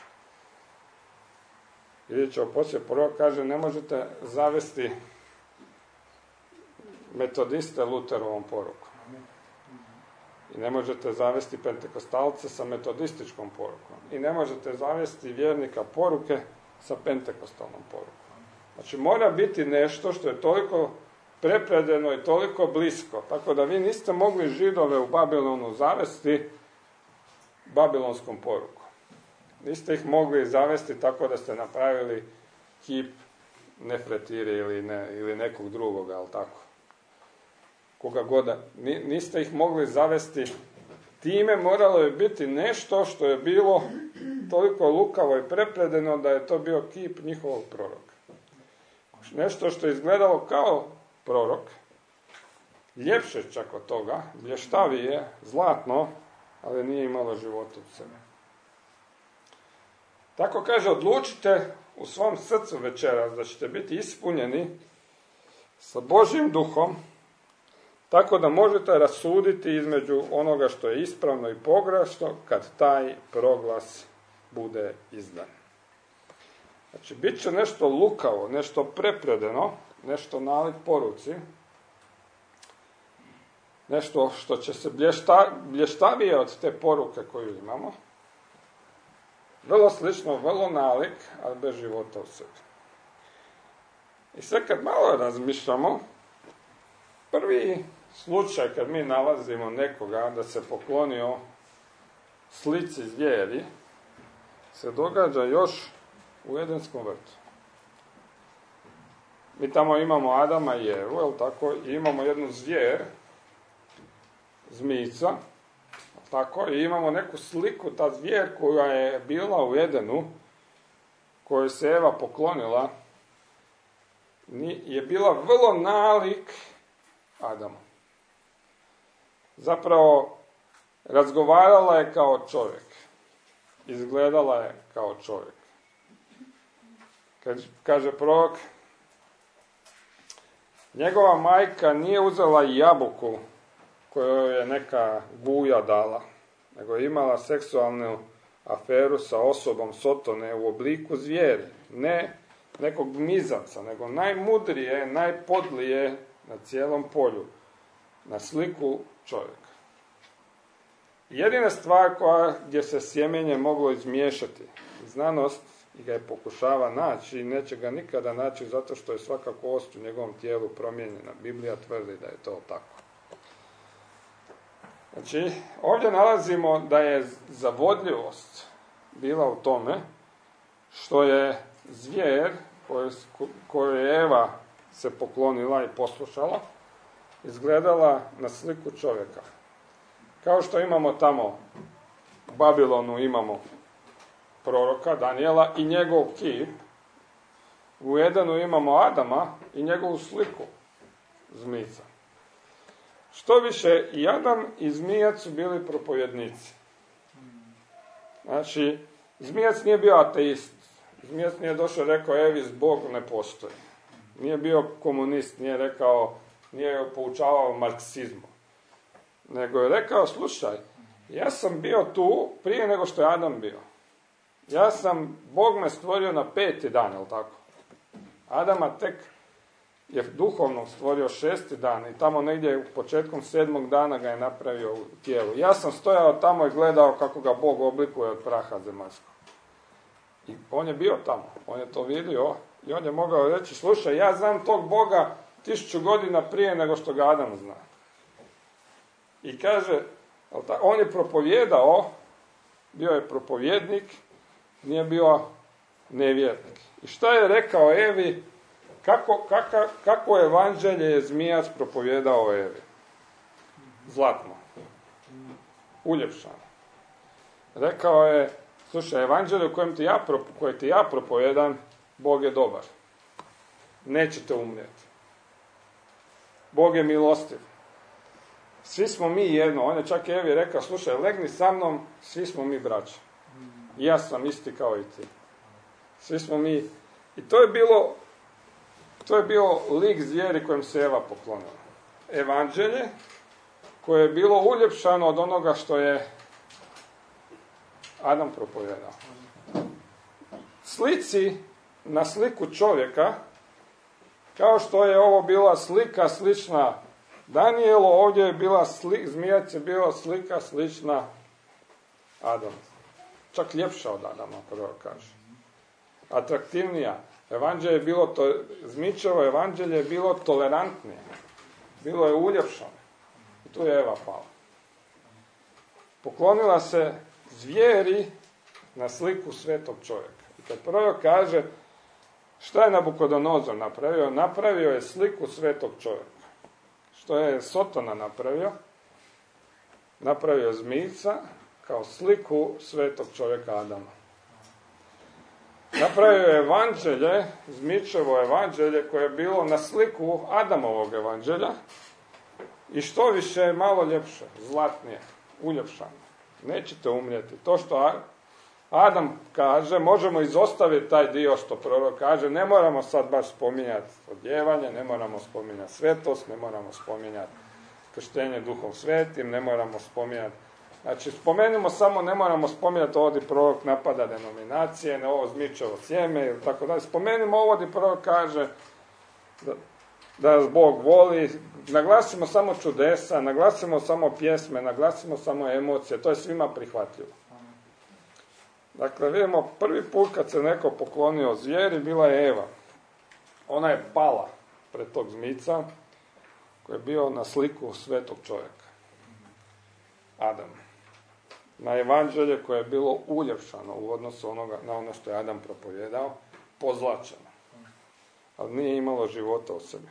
Vidjet ćemo poslije, prvo kaže, ne možete zavesti metodiste Luterovom porukom. I ne možete zavesti pentekostalce sa metodističkom porukom. I ne možete zavesti vjernika poruke sa pentekostalnom porukom. Znači, mora biti nešto što je toliko prepredeno i toliko blisko. Tako da vi niste mogli Židove u Babilonu zavesti babilonskom porukom. Niste ih mogli zavesti tako da ste napravili kip Nefretiri ili, ne, ili nekog drugog, ali tako. Koga goda. Niste ih mogli zavesti. Time moralo je biti nešto što je bilo toliko lukavo i prepredeno da je to bio kip njihovog proroka. Nešto što je izgledalo kao prorok, ljepše čak od toga, blještavije, zlatno, ali nije imalo života u sebi. Tako kaže, odlučite u svom srcu večeras da ćete biti ispunjeni sa Božjim duhom, tako da možete rasuditi između onoga što je ispravno i pogrešno kad taj proglas bude izdan. Znači, bit će nešto lukavo, nešto prepredeno, nešto nalik poruci, nešto što će se blješta, blještavije od te poruke koju imamo, vrlo slično, vrlo nalik, ali bez života u sebi. I sve kad malo razmišljamo, prvi slučaj kad mi nalazimo nekoga da se poklonio slici zvijeri, se događa još u Edenskom vrtu. Mi tamo imamo Adama i Evu, jel tako, i imamo jednu zvijer, zmijica, tako, i imamo neku sliku, ta zvijer koja je bila u Edenu, koju se Eva poklonila, je bila vrlo nalik Adamu. Zapravo, razgovarala je kao čovjek. Izgledala je kao čovjek. Kad kaže prorok, njegova majka nije uzela jabuku koju je neka guja dala, nego je imala seksualnu aferu sa osobom Sotone u obliku zvijeri. Ne nekog mizavca, nego najmudrije, najpodlije na cijelom polju, na sliku čovjeka. Jedina stvar koja, gdje se sjemenje moglo izmiješati, znanost ga je pokušava naći i neće ga nikada naći zato što je svaka kost u njegovom tijelu promijenjena. Biblija tvrdi da je to tako. Znači, ovdje nalazimo da je zavodljivost bila u tome što je zvijer koju je Eva se poklonila i poslušala, izgledala na sliku čovjeka. Kao što imamo tamo u Babilonu imamo proroka Danijela i njegov kip, U Edenu imamo Adama i njegovu sliku zmica. Što više, i Adam i zmijac su bili propovjednici. Znači, zmijac nije bio ateist. Zmijac nije došao i rekao, evi, Bog ne postoji. Nije bio komunist, nije rekao, nije poučavao marksizmu. Nego je rekao, slušaj, ja sam bio tu prije nego što je Adam bio. Ja sam, Bog me stvorio na peti dan, je li tako? Adama tek je duhovno stvorio šesti dan i tamo negdje u početkom sedmog dana ga je napravio u tijelu. Ja sam stojao tamo i gledao kako ga Bog oblikuje od praha zemaljskog. I on je bio tamo, on je to vidio i on je mogao reći, slušaj, ja znam tog Boga tisuću godina prije nego što ga Adam zna. I kaže, on je propovjedao, bio je propovjednik, nije bio nevjernik. I šta je rekao Evi, kako, kaka, kako evanđelje je zmijac propovjedao Evi? Zlatno. Uljepšano. Rekao je, slušaj, evanđelje u kojem ti ja, koje ti ja propovedam, Bog je dobar. Nećete umrijeti. Bog je milostiv. Svi smo mi jedno. On je čak Evi rekao, slušaj, legni sa mnom, svi smo mi braća. Ja sam isti kao i ti. Svi smo mi. I to je bilo, to je bio lik zvijeri kojem se Eva poklonila. Evanđelje koje je bilo uljepšano od onoga što je Adam propovedao. Slici na sliku čovjeka, kao što je ovo bila slika slična Danijelu, ovdje je bila slika, zmijac je bila slika slična Adamu. Čak ljepša od Adama, prvo kaže. Atraktivnija. Evanđelje je bilo, to, zmičevo evanđelje je bilo tolerantnije. Bilo je uljepšano. I tu je Eva pala. Poklonila se zvijeri na sliku svetog čovjeka. I kad prvo kaže, šta je Nabukodonozor napravio? Napravio je sliku svetog čovjeka. Što je Sotona napravio? Napravio zmijca kao sliku svetog čovjeka Adama. Napravio je evanđelje, zmičevo evanđelje koje je bilo na sliku Adamovog evanđelja i što više je malo ljepše, zlatnije, uljepšano. Nećete umrijeti. To što Adam kaže, možemo izostaviti taj dio što prorok kaže, ne moramo sad baš spominjati odjevanje, ne moramo spominjati svetost, ne moramo spominjati krštenje Duhom Svetim, ne moramo spominjati. Znači, spomenimo samo, ne moramo spominjati ovo di prorok napada denominacije, ne ovo zmičevo sjeme ili tako dalje. Spomenimo ovo di prorok kaže da, da nas Bog voli, naglasimo samo čudesa, naglasimo samo pjesme, naglasimo samo emocije, to je svima prihvatljivo. Dakle, vidimo, prvi put kad se neko poklonio zvijeri, bila je Eva. Ona je pala pred tog zmica koji je bio na sliku svetog čovjeka. Adam. Na evanđelje koje je bilo uljepšano u odnosu onoga, na ono što je Adam propovjedao, pozlačeno. Ali nije imalo života u sebi.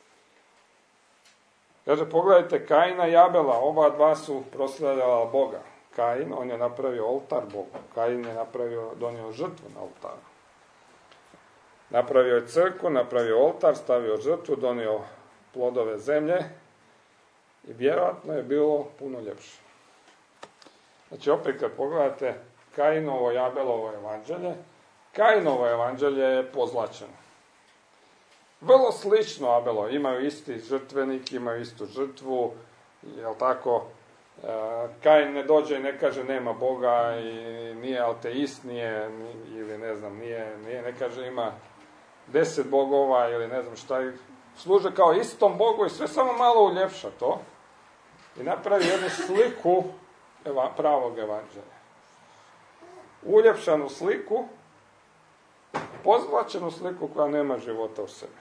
Kaže, pogledajte Kaina i Abela, oba dva su proslavljala Boga. Kain, on je napravio oltar Bogu. Kain je napravio, donio žrtvu na oltaru. Napravio je crkvu, napravio oltar, stavio žrtvu, donio plodove zemlje i vjerojatno je bilo puno ljepše. Znači, opet kad pogledate Kainovo i Abelovo evanđelje, Kainovo evanđelje je pozlačeno. Vrlo slično Abelo, imaju isti žrtvenik, imaju istu žrtvu, jel tako, Kain ne dođe i ne kaže nema Boga i nije ateist, nije, ili ne znam, nije, nije, ne kaže ima deset bogova ili ne znam šta, služe kao istom Bogu i sve samo malo uljepša to i napravi jednu sliku eva, pravog evanđelja. Uljepšanu sliku, pozlačenu sliku koja nema života u sebi.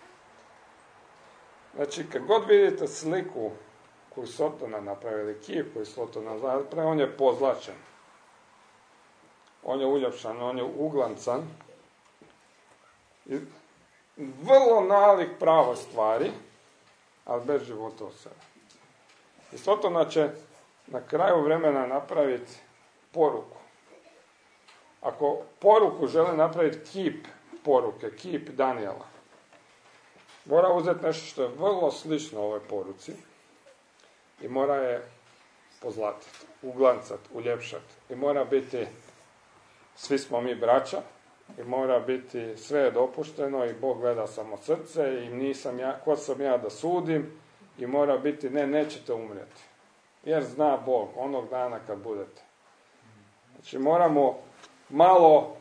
Znači, kad god vidite sliku koju Sotona napravi, ili kip koji Sotona napravi, on je pozlačen. On je uljepšan, on je uglancan. I vrlo nalik pravo stvari, ali bez života u sebi. I Sotona će na kraju vremena napraviti poruku. Ako poruku žele napraviti kip poruke, kip Danijela. Mora uzeti nešto što je vrlo slično ovoj poruci i mora je pozlatiti, uglancati, uljepšati. I mora biti, svi smo mi braća, i mora biti sve je dopušteno i Bog gleda samo srce i nisam ja, ko sam ja da sudim, i mora biti ne, nećete umrijeti. Jer zna Bog onog dana kad budete. Znači moramo malo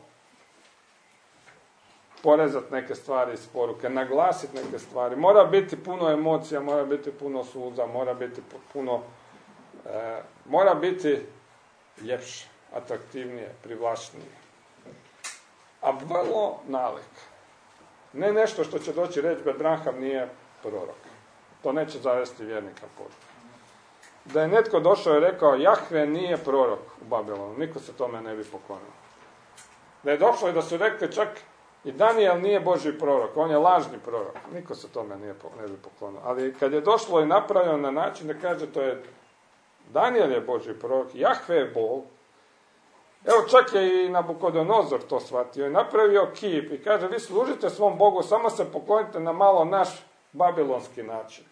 porezati neke stvari iz poruke, naglasiti neke stvari. Mora biti puno emocija, mora biti puno suza, mora biti puno, e, mora biti ljepše, atraktivnije, privlačnije. A vrlo nalik. Ne nešto što će doći reći Bedraham nije prorok. To neće zavesti vjernika poruku. Da je netko došao i rekao Jahve nije prorok u Babilonu, niko se tome ne bi poklonio. Da je došlo i da su rekli čak i Danijel nije Božji prorok, on je lažni prorok, niko se tome nije, ne bi poklonio. Ali kad je došlo i napravljeno na način da kaže to je Danijel je Božji prorok, Jahve je Bog, evo čak je i Nabukodonozor to shvatio i napravio kip i kaže vi služite svom Bogu, samo se poklonite na malo naš babilonski način.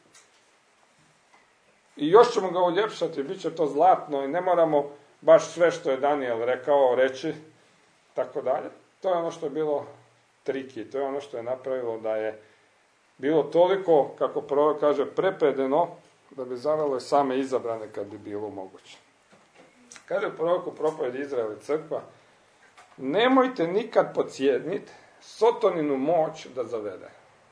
I još ćemo ga uljepšati, bit će to zlatno i ne moramo baš sve što je Danijel rekao reći, tako dalje. To je ono što je bilo triki, to je ono što je napravilo da je bilo toliko, kako prorok kaže, prepredeno, da bi zavelo i same izabrane kad bi bilo moguće. Kaže prorok u propovjedi Izrael i crkva, nemojte nikad podcijeniti Sotoninu moć da zavede.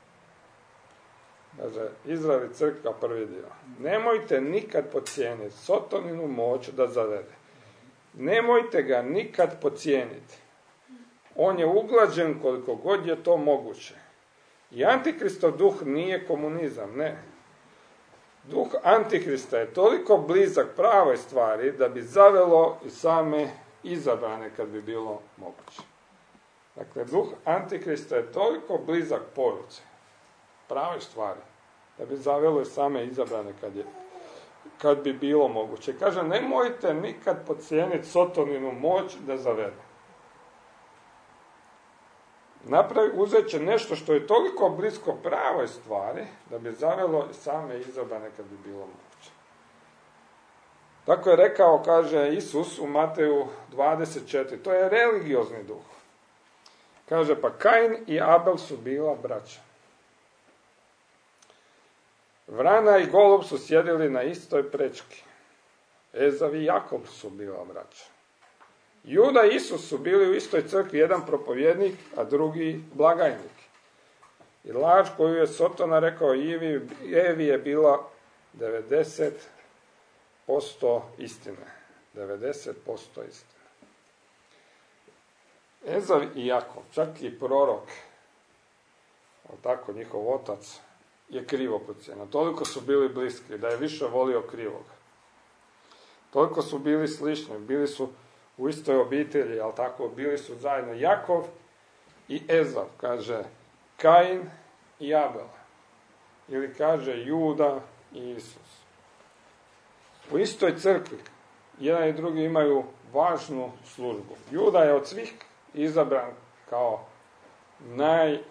Kaže, Izrael i crkva prvi dio. Nemojte nikad podcijeniti Sotoninu moć da zavede. Nemojte ga nikad podcijeniti. On je uglađen koliko god je to moguće. I Antikristov duh nije komunizam, ne. Duh Antikrista je toliko blizak pravoj stvari da bi zavelo i same izabrane kad bi bilo moguće. Dakle, duh Antikrista je toliko blizak poruci, pravoj stvari, da bi zavelo i same izabrane kad, je, kad bi bilo moguće. Kaže, nemojte nikad podcijeniti Sotoninu moć da zavede. Napravi, uzet će nešto što je toliko blisko pravoj stvari, da bi zavelo i same izabrane kad bi bilo moguće. Tako je rekao, kaže Isus u Mateju dvadeset četiri, to je religiozni duh. Kaže, pa Kain i Abel su bila braća. Vrana i golub su sjedili na istoj prečki. Ezav i Jakob su bila braća. Juda i Isus su bili u istoj crkvi, jedan propovjednik, a drugi blagajnik. I laž koju je Sotona rekao Evi, Evi je bila devedeset posto istine. devedeset posto istine. Ezav i Jakov, čak i prorok, tako njihov otac, je krivo procijenio. Toliko su bili bliski, da je više volio krivog. Toliko su bili slični, bili su u istoj obitelji, ali tako, bili su zajedno Jakov i Ezav, kaže Kain i Abel. Ili kaže Juda i Isus. U istoj crkvi jedan i drugi imaju važnu službu. Juda je od svih izabran kao naj,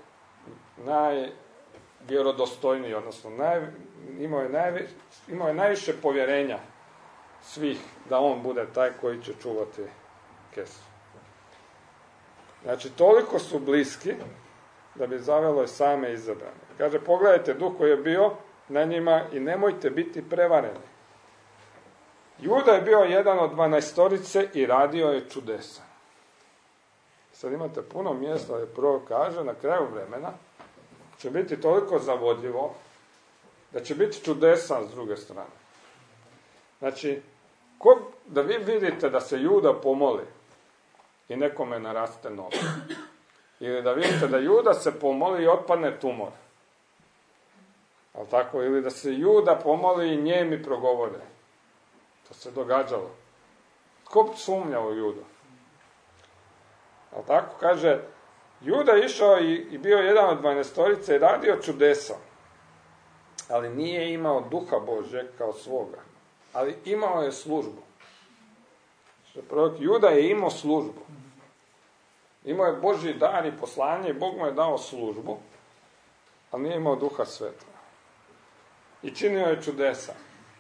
najvjerodostojniji, odnosno naj, imao, je najvi, imao je najviše povjerenja svih da on bude taj koji će čuvati kesu. Znači, toliko su bliski da bi zavelo i same izabrane. Kaže, pogledajte duh koji je bio na njima i nemojte biti prevareni. Juda je bio jedan od dvanaestorice i radio je čudesa. Sad imate puno mjesta gdje prorok kaže, na kraju vremena će biti toliko zavodljivo da će biti čudesa s druge strane. Znači, ko, da vi vidite da se Juda pomoli i nekome naraste noga. Ili da vidite da Juda se pomoli i otpadne tumor. Ali tako, ili da se Juda pomoli i njemi progovore. To se događalo. Tko sumnja u Judu? Ali tako, kaže, Juda je išao i, i bio jedan od dvanaestorice i radio čudesa. Ali nije imao duha Božeg kao svoga. Ali imao je službu. Prorok Juda je imao službu. Imao je Božji dar i poslanje i Bog mu je dao službu, ali nije imao Duha Svetoga. I činio je čudesa.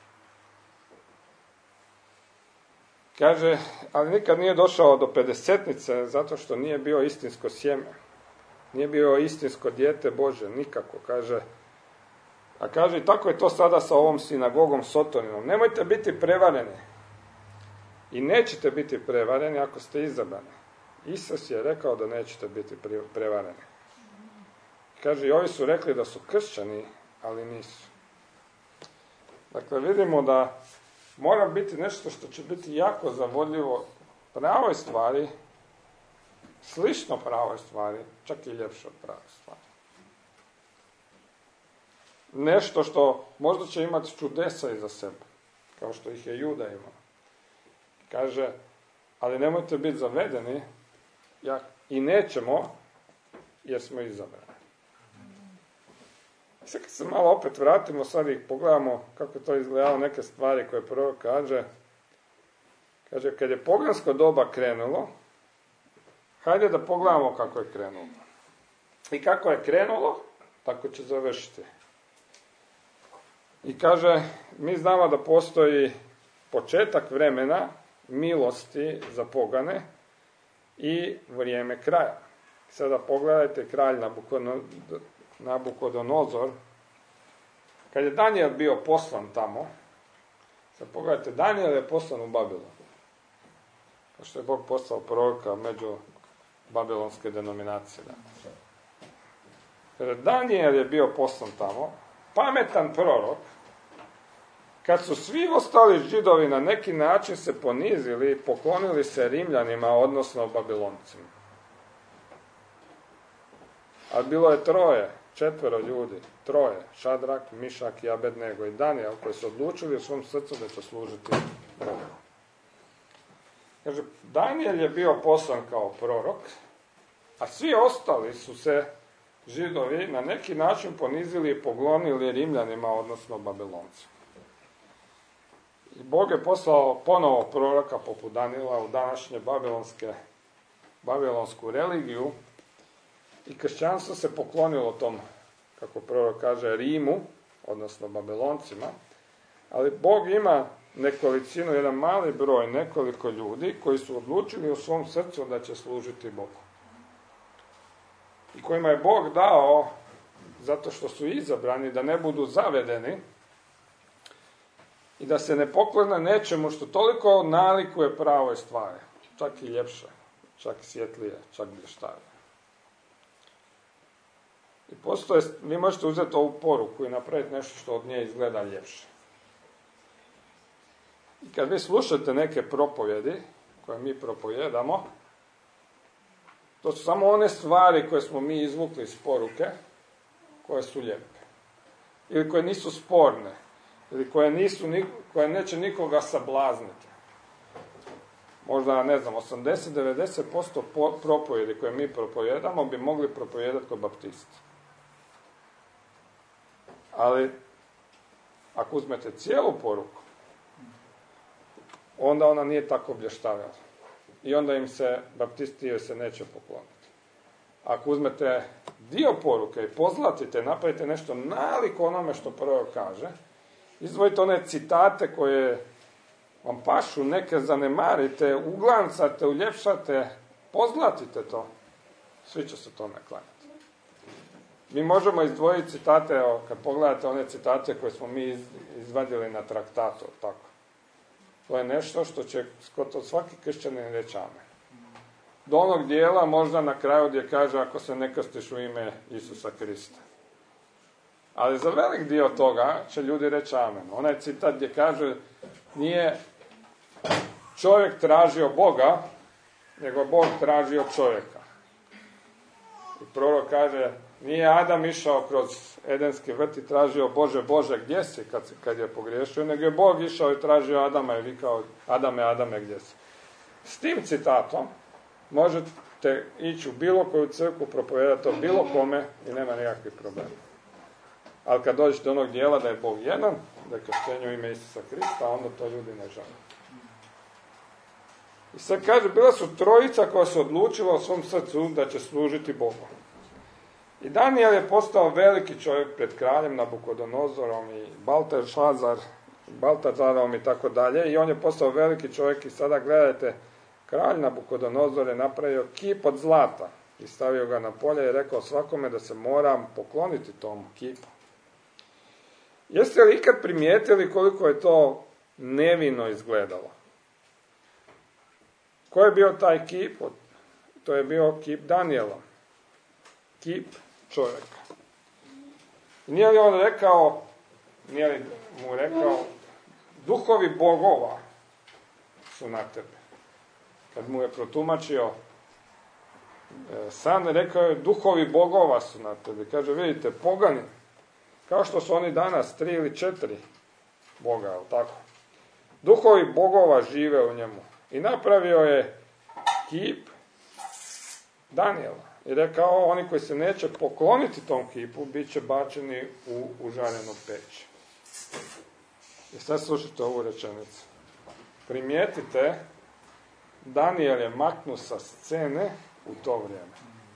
Kaže, ali nikad nije došao do pedesetnice zato što nije bio istinsko sjeme. Nije bio istinsko dijete Bože, nikako. Kaže, a kaže, tako je to sada sa ovom sinagogom Sotoninom. Nemojte biti prevareni. I nećete biti prevareni ako ste izabrani. Isus je rekao da nećete biti prevareni. Kaže, i ovi su rekli da su kršćani, ali nisu. Dakle, vidimo da mora biti nešto što će biti jako zavodljivo pravoj stvari, slično pravoj stvari, čak i ljepše od prave stvari. Nešto što možda će imati čudesa iza sebe, kao što ih je Juda imao. Kaže, ali nemojte biti zavedeni, ja, i nećemo, jer smo izabrani. Sad kad se malo opet vratimo, sad ih pogledamo kako je to izgledalo, neke stvari koje prorok kaže. Kaže, kad je pogansko doba krenulo, hajde da pogledamo kako je krenulo. I kako je krenulo, tako će završiti. I kaže, mi znamo da postoji početak vremena milosti za pogane i vrijeme kraja. Sada pogledajte kralj Nabukodonozor, kad je Danijel bio poslan tamo, sad pogledajte, Danijel je poslan u Babilon. Kao što je Bog poslao proroka među babilonske denominacije. Kada Danijel je bio poslan tamo, pametan prorok, kad su svi ostali Židovi na neki način se ponizili, poklonili se Rimljanima, odnosno Babiloncima. A bilo je troje, četvero ljudi, troje, Šadrak, Mišak i Abednego i Danijel, koji su odlučili u svom srcu da će služiti Bogu. Kaže, Danijel je bio poslan kao prorok, a svi ostali su se Židovi na neki način ponizili i poklonili Rimljanima, odnosno Babiloncima. I Bog je poslao ponovo proroka poput Danijela u današnje babilonske, babilonsku religiju i kršćanstvo se poklonilo tom, kako prorok kaže, Rimu, odnosno Babiloncima, ali Bog ima nekolicinu, jedan mali broj, nekoliko ljudi koji su odlučili u svom srcu da će služiti Bogu. I kojima je Bog dao, zato što su izabrani, da ne budu zavedeni i da se ne poklone nečemu što toliko nalikuje pravoj stvari, čak i ljepše, čak svjetlije, čak blještavije. I postoje, vi možete uzeti ovu poruku i napraviti nešto što od nje izgleda ljepše. I kad vi slušate neke propovjedi koje mi propovijedamo, to su samo one stvari koje smo mi izvukli iz poruke, koje su lijepe. Ili koje nisu sporne. Ili koje, nisu, koje neće nikoga sablazniti. Možda, ne znam, osamdeset do devedeset posto propovjedi koje mi propovijedamo bi mogli propovijedati kod baptisti. Ali, ako uzmete cijelu poruku, onda ona nije tako blještavila. I onda im se, baptisti joj se neće pokloniti. Ako uzmete dio poruke i pozlatite, napravite nešto nalik onome što prvo kaže, izdvojite one citate koje vam pašu, neke zanemarite, uglancate, uljepšate, pozlatite to, svi će se tome klanjati. Mi možemo izdvojiti citate, evo, kad pogledate one citate koje smo mi izvadili na traktatu, tako. To je nešto što će skoro svaki kršćanin reći amen. Do onog dijela možda na kraju gdje kaže ako se ne krstiš u ime Isusa Krista. Ali za velik dio toga će ljudi reći amen. Onaj citat gdje kaže nije čovjek tražio Boga, nego Bog tražio čovjeka. I prorok kaže, nije Adam išao kroz Edenski vrt i tražio Bože, Bože, gdje si kad, kad je pogriješio, nego je Bog išao i tražio Adama i vikao, Adame, Adame, gdje si. S tim citatom možete ići u bilo koju crkvu, propovijedati to bilo kome i nema nikakvih problema. Ali kad dođete do onog dijela da je Bog jedan, da je krštenje u ime Isusa Krista, onda to ljudi ne žele. I sad kaže, bila su trojica koja su odlučila u svom srcu da će služiti Bogu. I Danijel je postao veliki čovjek pred kraljem Nabukodonozorom i Baltazar, Baltazarom i tako dalje. I on je postao veliki čovjek i sada gledajte, kralj Nabukodonozor je napravio kip od zlata i stavio ga na polje i rekao svakome da se moram pokloniti tom kipu. Jeste li ikad primijetili koliko je to nevino izgledalo? Ko je bio taj kip? To je bio kip Danijela. Kip čovjeka. Nije li on rekao, nije li mu rekao, duhovi bogova su na tebe. Kad mu je protumačio san, rekao je, duhovi bogova su na tebe. Kaže, vidite, pogani, kao što su oni danas, tri ili četiri boga, ali tako? Duhovi bogova žive u njemu. I napravio je kip Danijela. I rekao, oni koji se neće pokloniti tom kipu, bit će bačeni u užarenu peć. I sad slušajte ovu rečenicu. Primijetite, Danijel je maknut sa scene u to vrijeme.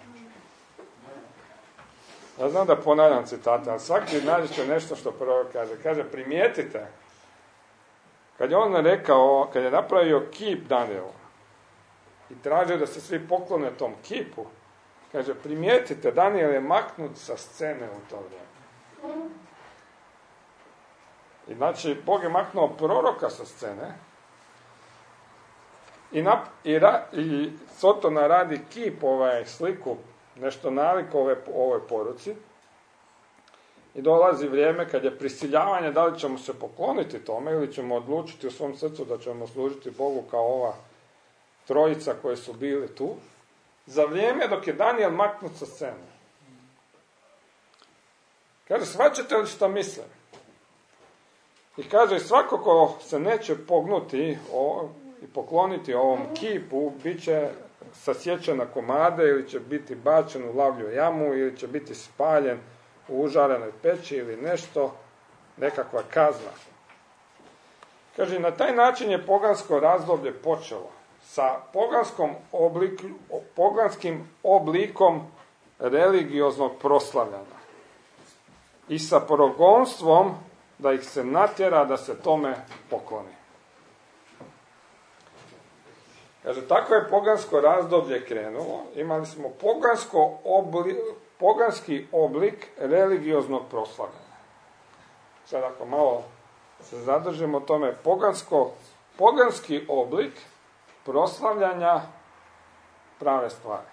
Ja znam da ponavljam citate, ali svaki nađe nešto što prvo kaže. Kaže, primijetite, kad je on rekao, kad je napravio kip Danijelu i tražio da se svi poklone tom kipu, kaže, primijetite, Danijel je maknut sa scene u to vrijeme. I znači, Bog je maknuo proroka sa scene i, nap, i, ra, i Sotona radi kip, ovaj, sliku, nešto nalik ove, ovoj poruci. I dolazi vrijeme kad je prisiljavanje da li ćemo se pokloniti tome ili ćemo odlučiti u svom srcu da ćemo služiti Bogu kao ova trojica koji su bili tu. Za vrijeme dok je Danijel maknut sa scene. Kaže, shvaćate li što mislim? I kaže, svako ko se neće pognuti o, i pokloniti ovom kipu, bit će sasječen na komade ili će biti bačen u lavlju jamu ili će biti spaljen u užarenoj peći ili nešto, nekakva kazna. Kaže, na taj način je pogansko razdoblje počelo sa poganskom oblik, poganskim oblikom religioznog proslavljanja i sa progonstvom da ih se natjera da se tome pokloni. Kaže, tako je pogansko razdoblje krenulo, imali smo pogansko obli, poganski oblik religioznog proslavljanja. Sad ako malo se zadržimo tome, pogansko, poganski oblik proslavljanja prave stvari.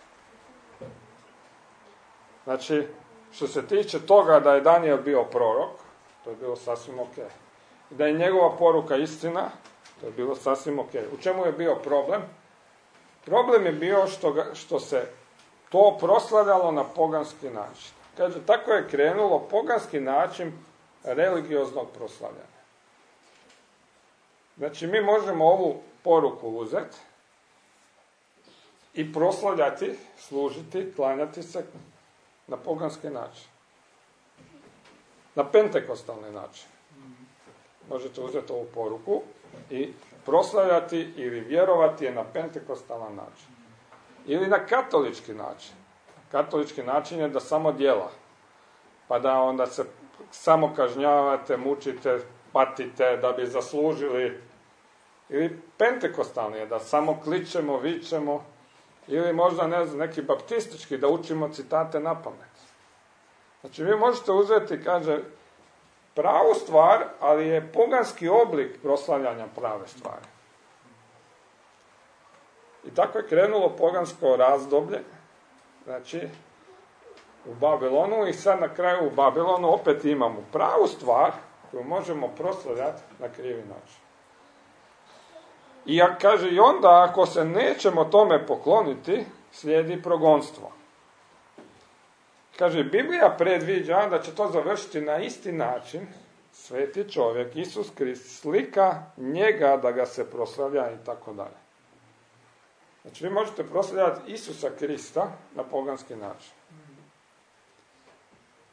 Znači, što se tiče toga da je Danijel bio prorok, to je bilo sasvim ok. Da je njegova poruka istina, to je bilo sasvim ok. U čemu je bio problem? Problem je bio što, ga, što se to proslavljalo na poganski način. Kaže, tako je krenulo poganski način religioznog proslavljanja. Znači, mi možemo ovu poruku uzeti i proslavljati, služiti, klanjati se na poganski način. Na pentekostalni način. Možete uzeti ovu poruku i proslavljati ili vjerovati je na pentekostalan način. Ili na katolički način. Katolički način je da samo djela. Pa da onda se samo kažnjavate, mučite, patite da bi zaslužili. Ili pentekostalni je da samo kličemo, vičemo. Ili možda, ne znam, neki baptistički da učimo citate na pamet. Znači vi možete uzeti, kaže, pravu stvar, ali je poganski oblik proslavljanja prave stvari. I tako je krenulo pogansko razdoblje, znači, u Babilonu i sad na kraju u Babilonu opet imamo pravu stvar koju možemo proslavljati na krivi način. I ja kaže, i onda ako se nećemo tome pokloniti, slijedi progonstvo. Kaže, Biblija predviđa da će to završiti na isti način, sveti čovjek, Isus Krist, slika njega da ga se proslavlja i tako dalje. Znači, vi možete proslavljati Isusa Krista na poganski način.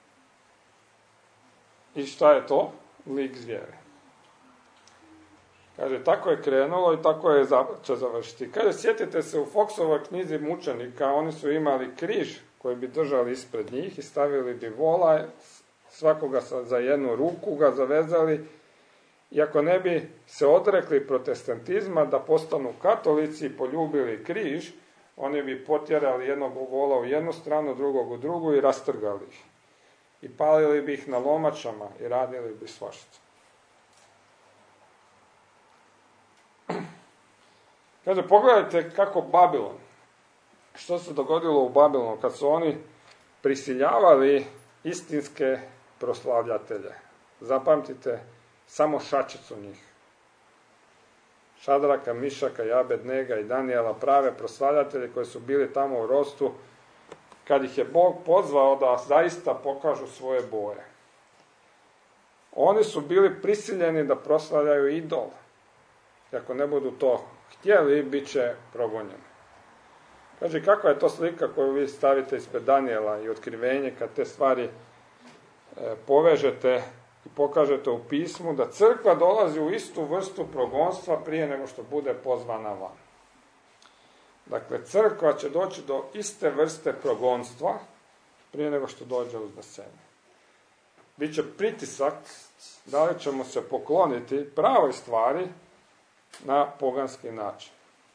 I šta je to? Lik zvijeri. Kaže, tako je krenulo i tako je za, će završiti. Kaže, sjetite se u Foxovoj knjizi mučenika, oni su imali križ koji bi držali ispred njih i stavili bi vola, svakoga za jednu ruku ga zavezali, i ako ne bi se odrekli protestantizma da postanu katolici i poljubili križ, oni bi potjerali jednog vola u jednu stranu, drugog u drugu i rastrgali ih. I palili bi ih na lomačama i radili bi svašta. Kaže, pogledajte kako Babilon, što se dogodilo u Babilonu kad su oni prisiljavali istinske proslavljatelje. Zapamtite, samo šačicu njih. Šadraka, Mišaka, Abednega i Danijela, prave proslavljatelje koji su bili tamo u ropstvu, kad ih je Bog pozvao da zaista pokažu svoje boje. Oni su bili prisiljeni da proslavljaju idol. I ako ne budu to htjeli, bit će progonjeni. Kaže, kakva je to slika koju vi stavite ispred Danijela i otkrivenje kad te stvari e, povežete i pokažete u pismu, da crkva dolazi u istu vrstu progonstva prije nego što bude pozvana van. Dakle, crkva će doći do iste vrste progonstva prije nego što dođe uznesenje. Biće pritisak da li ćemo se pokloniti pravoj stvari na poganski način.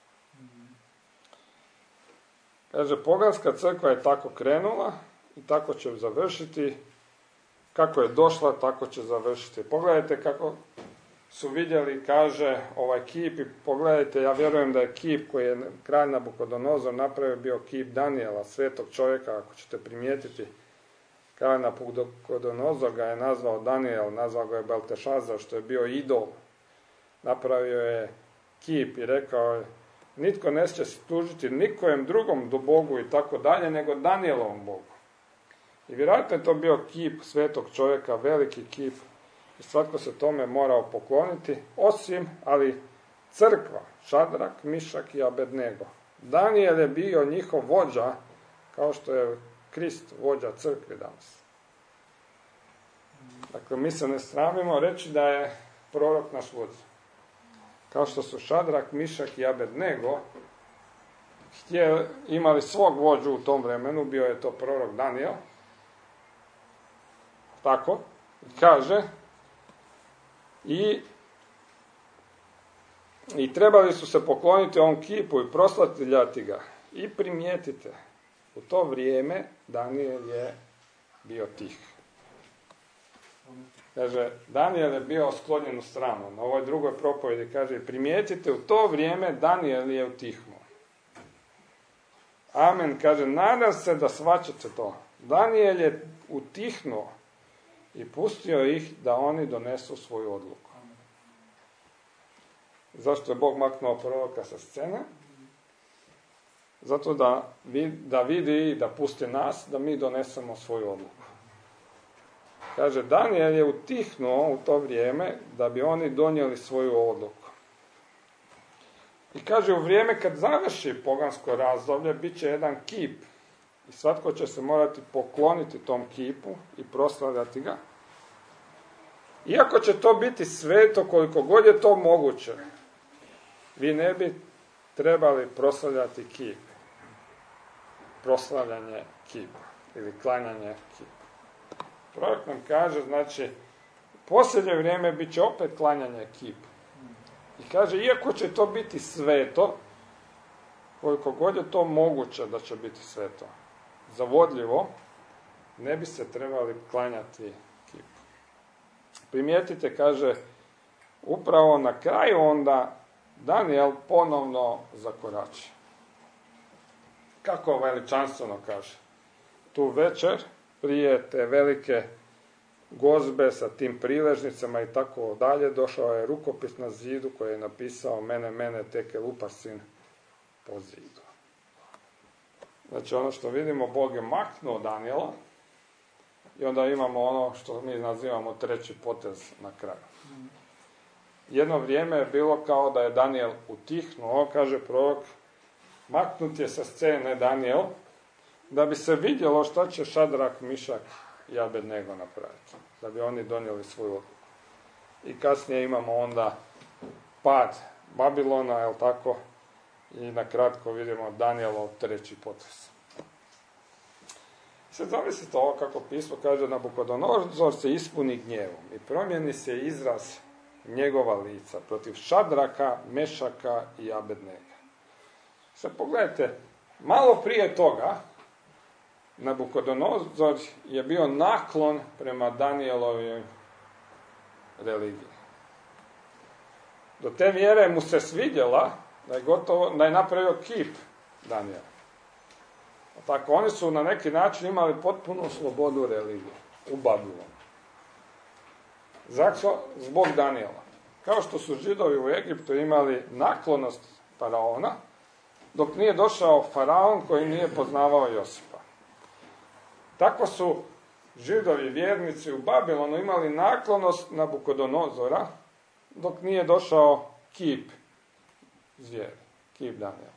Kaže, poganska crkva je tako krenula i tako će završiti. Kako je došla, tako će završiti. Pogledajte kako su vidjeli, kaže, ovaj kip, i pogledajte, ja vjerujem da je kip koji je kralj Nabukodonozor napravio bio kip Danijela, svetog čovjeka, ako ćete primijetiti. Kralj Nabukodonozor ga je nazvao Danijel, nazvao ga je Beltešazar, što je bio idol. Napravio je kip i rekao je, nitko ne će služiti nikojem drugom do Bogu i tako dalje, nego Danijelovom Bogu. I vjerojatno je to bio kip svetog čovjeka, veliki kip, i svatko se tome morao pokloniti, osim, ali crkva, Šadrak, Mišak i Abednego. Danijel je bio njihov vođa, kao što je Krist vođa crkve danas. Dakle, mi se ne sramimo reći da je prorok naš vođa. Kao što su Šadrak, Mišak i Abednego htjeli, imali svog vođu u tom vremenu, bio je to prorok Danijel. Tako, kaže, i, i trebali su se pokloniti ovom kipu i proslavljati ga. I primijetite, u to vrijeme Danijel je bio tih. Kaže, Danijel je bio sklonjen u stranu. Na ovoj drugoj propovjedi kaže, primijetite, u to vrijeme Danijel je utihnuo. Amen, kaže, nadam se da shvaćate to. Danijel je utihnuo i pustio ih da oni donesu svoju odluku. Zašto je Bog maknuo proroka sa scene? Zato da, da vidi i da pusti nas, da mi donesemo svoju odluku. Kaže, Danijel je utihnuo u to vrijeme da bi oni donijeli svoju odluku. I kaže, u vrijeme kad završi pogansko razdoblje, bit će jedan kip. I svatko će se morati pokloniti tom kipu i proslavljati ga. Iako će to biti sveto, koliko god je to moguće, vi ne bi trebali proslavljati kip. Proslavljanje kipa ili klanjanje kipa. Prorok nam kaže, znači, posljednje vrijeme bit će opet klanjanje kipa. I kaže, iako će to biti sveto, koliko god je to moguće da će biti sveto, zavodljivo, ne bi se trebali klanjati kipu. Primijetite, kaže, upravo na kraju onda Danijel ponovno zakorači. Kako veličanstveno kaže. Tu večer, prije te velike gozbe sa tim priležnicama i tako dalje, došao je rukopis na zidu koji je napisao mene, mene, teke lupasin po zidu. Znači ono što vidimo, Bog je maknuo Danijela i onda imamo ono što mi nazivamo treći potez na kraju. Jedno vrijeme je bilo kao da je Danijel utihnuo, kaže prorok, maknut je sa scene Danijel, da bi se vidjelo šta će Šadrak, Mišak i Abednego napraviti. Da bi oni donijeli svoju odluku. I kasnije imamo onda pad Babilona, jel tako, i na kratko vidimo Danielov treći potres. Sad zamislite ovo kako pismo kaže, Nabukodonozor se ispuni gnjevom i promijeni se izraz njegova lica protiv Šadraka, Mešaka i Abednega. Sad pogledajte, malo prije toga Nabukodonozor je bio naklon prema Danielovoj religiji. Do te mjere mu se svidjela da je gotovo, da je napravio kip Daniela. Tako, oni su na neki način imali potpunu slobodu religije u Babilonu. Zato, zbog Daniela. Kao što su Židovi u Egiptu imali naklonost faraona, dok nije došao faraon koji nije poznavao Josipa. Tako su Židovi vjernici u Babilonu imali naklonost Nabukodonozora, dok nije došao kip zvijeri, kip Daniela,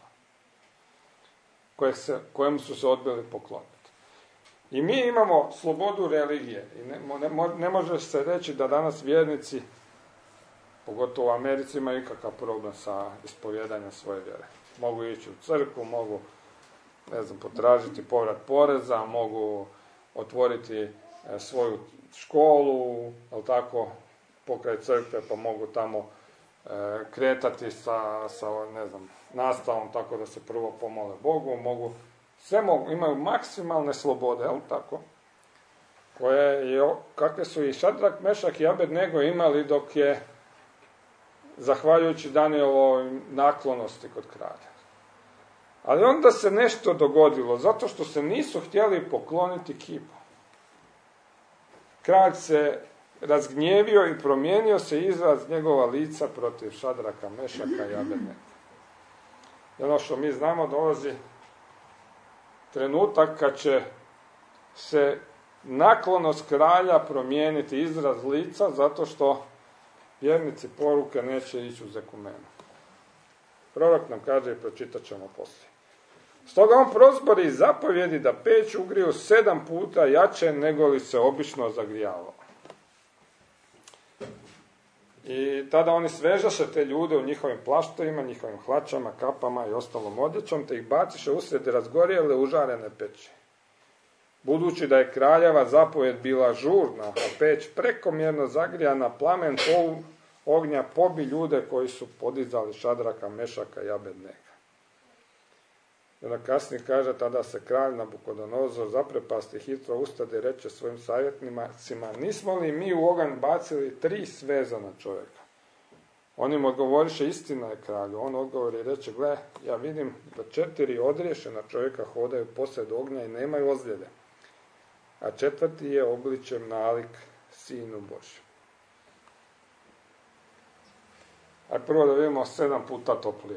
se, kojemu su se odbili pokloniti. I mi imamo slobodu religije. I ne, ne, ne može se reći da danas vjernici, pogotovo u Americi, imaju ikakav problem sa ispovjedanjem svoje vjere. Mogu ići u crkvu, mogu, ne znam, potražiti povrat poreza, mogu otvoriti e, svoju školu, ali tako, pokraj crkve, pa mogu tamo e, kretati sa, sa, ne znam, nastavom, tako da se prvo pomole Bogu, mogu, sve mogu, imaju maksimalne slobode, jel tako? Koje je, kakve su i Šadrak, Mešak i Abednego imali dok je, zahvaljujući Danielovoj naklonosti kod kralja. Ali onda se nešto dogodilo, zato što se nisu htjeli pokloniti kipu. Kralj se razgnjevio i promijenio se izraz njegova lica protiv Šadraka, Mešaka i Abednega. I ono što mi znamo, dolazi trenutak kad će se naklonost kralja promijeniti izraz lica, zato što vjernici poruke neće ići uz ekumenu. Prorok nam kaže i pročitat ćemo poslije. Stoga on prozbori i zapovjedi da peć ugriju sedam puta jače nego li se obično zagrijavalo. I tada oni svežaše te ljude u njihovim plaštovima, njihovim hlačama, kapama i ostalom odjećom, te ih baciše usred razgorjele užarene peći. Budući da je kraljeva zapovjed bila žurna, a peć prekomjerno zagrijana, plamen ognja pobi ljude koji su podizali Šadraka, Mešaka i Abednega. I onda kasnije kaže, tada se kralj Nabukodonozor zaprepasti hitro ustade i reče svojim savjetnicima, nismo li mi u oganj bacili tri svezana čovjeka? On im odgovoriše, istina je kralju. On odgovori i reče, gle, ja vidim da četiri odriješena čovjeka hodaju posred ognja i nemaju ozljede, a četvrti je obličem nalik sinu Božjem. A prvo da vidimo sedam puta toplije.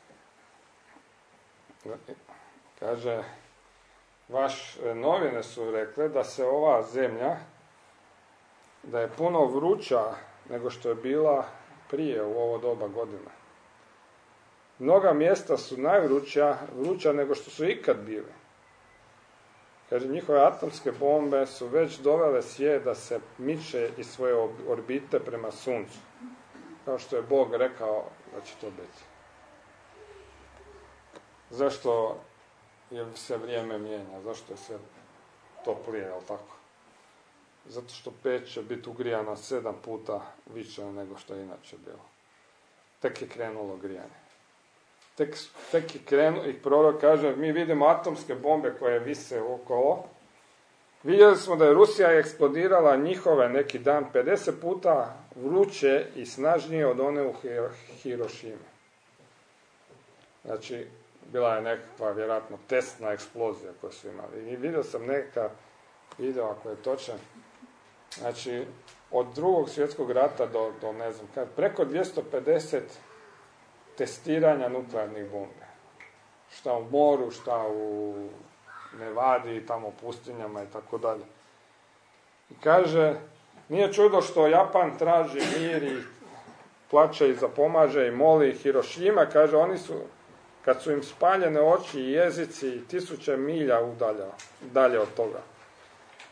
Kaže, vaš novine su rekle da se ova zemlja, da je puno vruća nego što je bila prije u ovo doba godine. Mnoga mjesta su najvruća, vruća nego što su ikad bile. Kaže, njihove atomske bombe su već dovele svijet da se miče iz svoje orbite prema suncu. Kao što je Bog rekao da će to biti. Zašto je se vrijeme mijenja? Zašto je sve toplije, jel tako? Zato što peć će biti ugrijana sedam puta više nego što je inače bilo. Tek je krenulo grijanje. Tek, tek je krenulo, i prorok kaže, mi vidimo atomske bombe koje vise okolo. Vidjeli smo da je Rusija eksplodirala njihove neki dan pedeset puta vruće i snažnije od one u Hirošimi. Znači, bila je nekakva, vjerojatno, testna eksplozija koju su imali. I vidio sam neka video, ako je točan, znači, od drugog svjetskog rata do, do ne znam, kad, preko dvjesto pedeset testiranja nuklearnih bombe. Šta u moru, šta u Nevadi, tamo u pustinjama i tako dalje. I kaže, nije čudo što Japan traži mir i plače i zapomaže i moli Hirošima, kaže, oni su, kad su im spaljene oči i jezici i tisuće milja udalje, dalje od toga.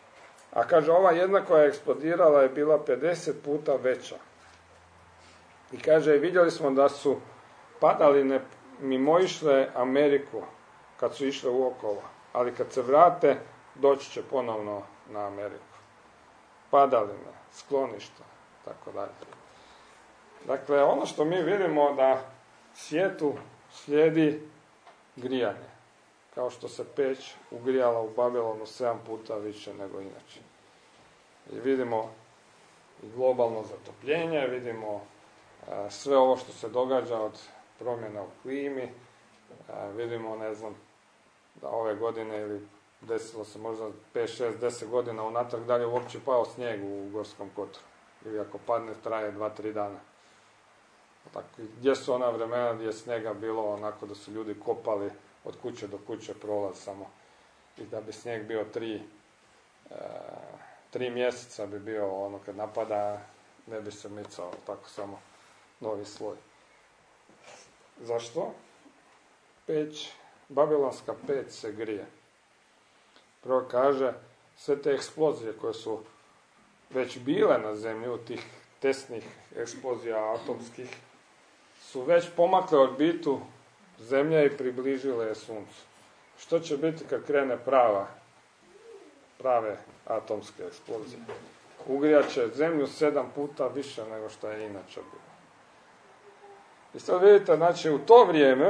A kaže, ova jedna koja je eksplodirala je bila pedeset puta veća. I kaže, vidjeli smo da su padaline mimoišle Ameriku kad su išle uokolo, ali kad se vrate, doći će ponovno na Ameriku. Padaline, skloništa, tako dalje. Dakle, ono što mi vidimo da svijetu slijedi grijanje, kao što se peć ugrijala u Babilonu sedam puta više nego inače. I vidimo i globalno zatopljenje, vidimo a, sve ovo što se događa od promjena u klimi, a, vidimo, ne znam, da ove godine ili desilo se možda pet, šest, deset godina unatrag da li je uopće pao snijeg u Gorskom kotaru. Ili ako padne, traje dva, tri dana. Tako, gdje su ona vremena gdje je snijega bilo onako da su ljudi kopali od kuće do kuće prolaz samo. I da bi snijeg bio tri, e, tri mjeseca bi bio ono kad napada, ne bi se micao, tako samo novi sloj. Zašto? Peć, babilonska peć se grije. Prvo kaže, sve te eksplozije koje su već bile na zemlji, u tih tesnih eksplozija atomskih, su već pomakle orbitu zemlje i približile je suncu. Što će biti kad krene prava, prave atomske eksplozije? Ugrijat će zemlju sedam puta više nego što je inače bilo. I sad vidite, znači u to vrijeme,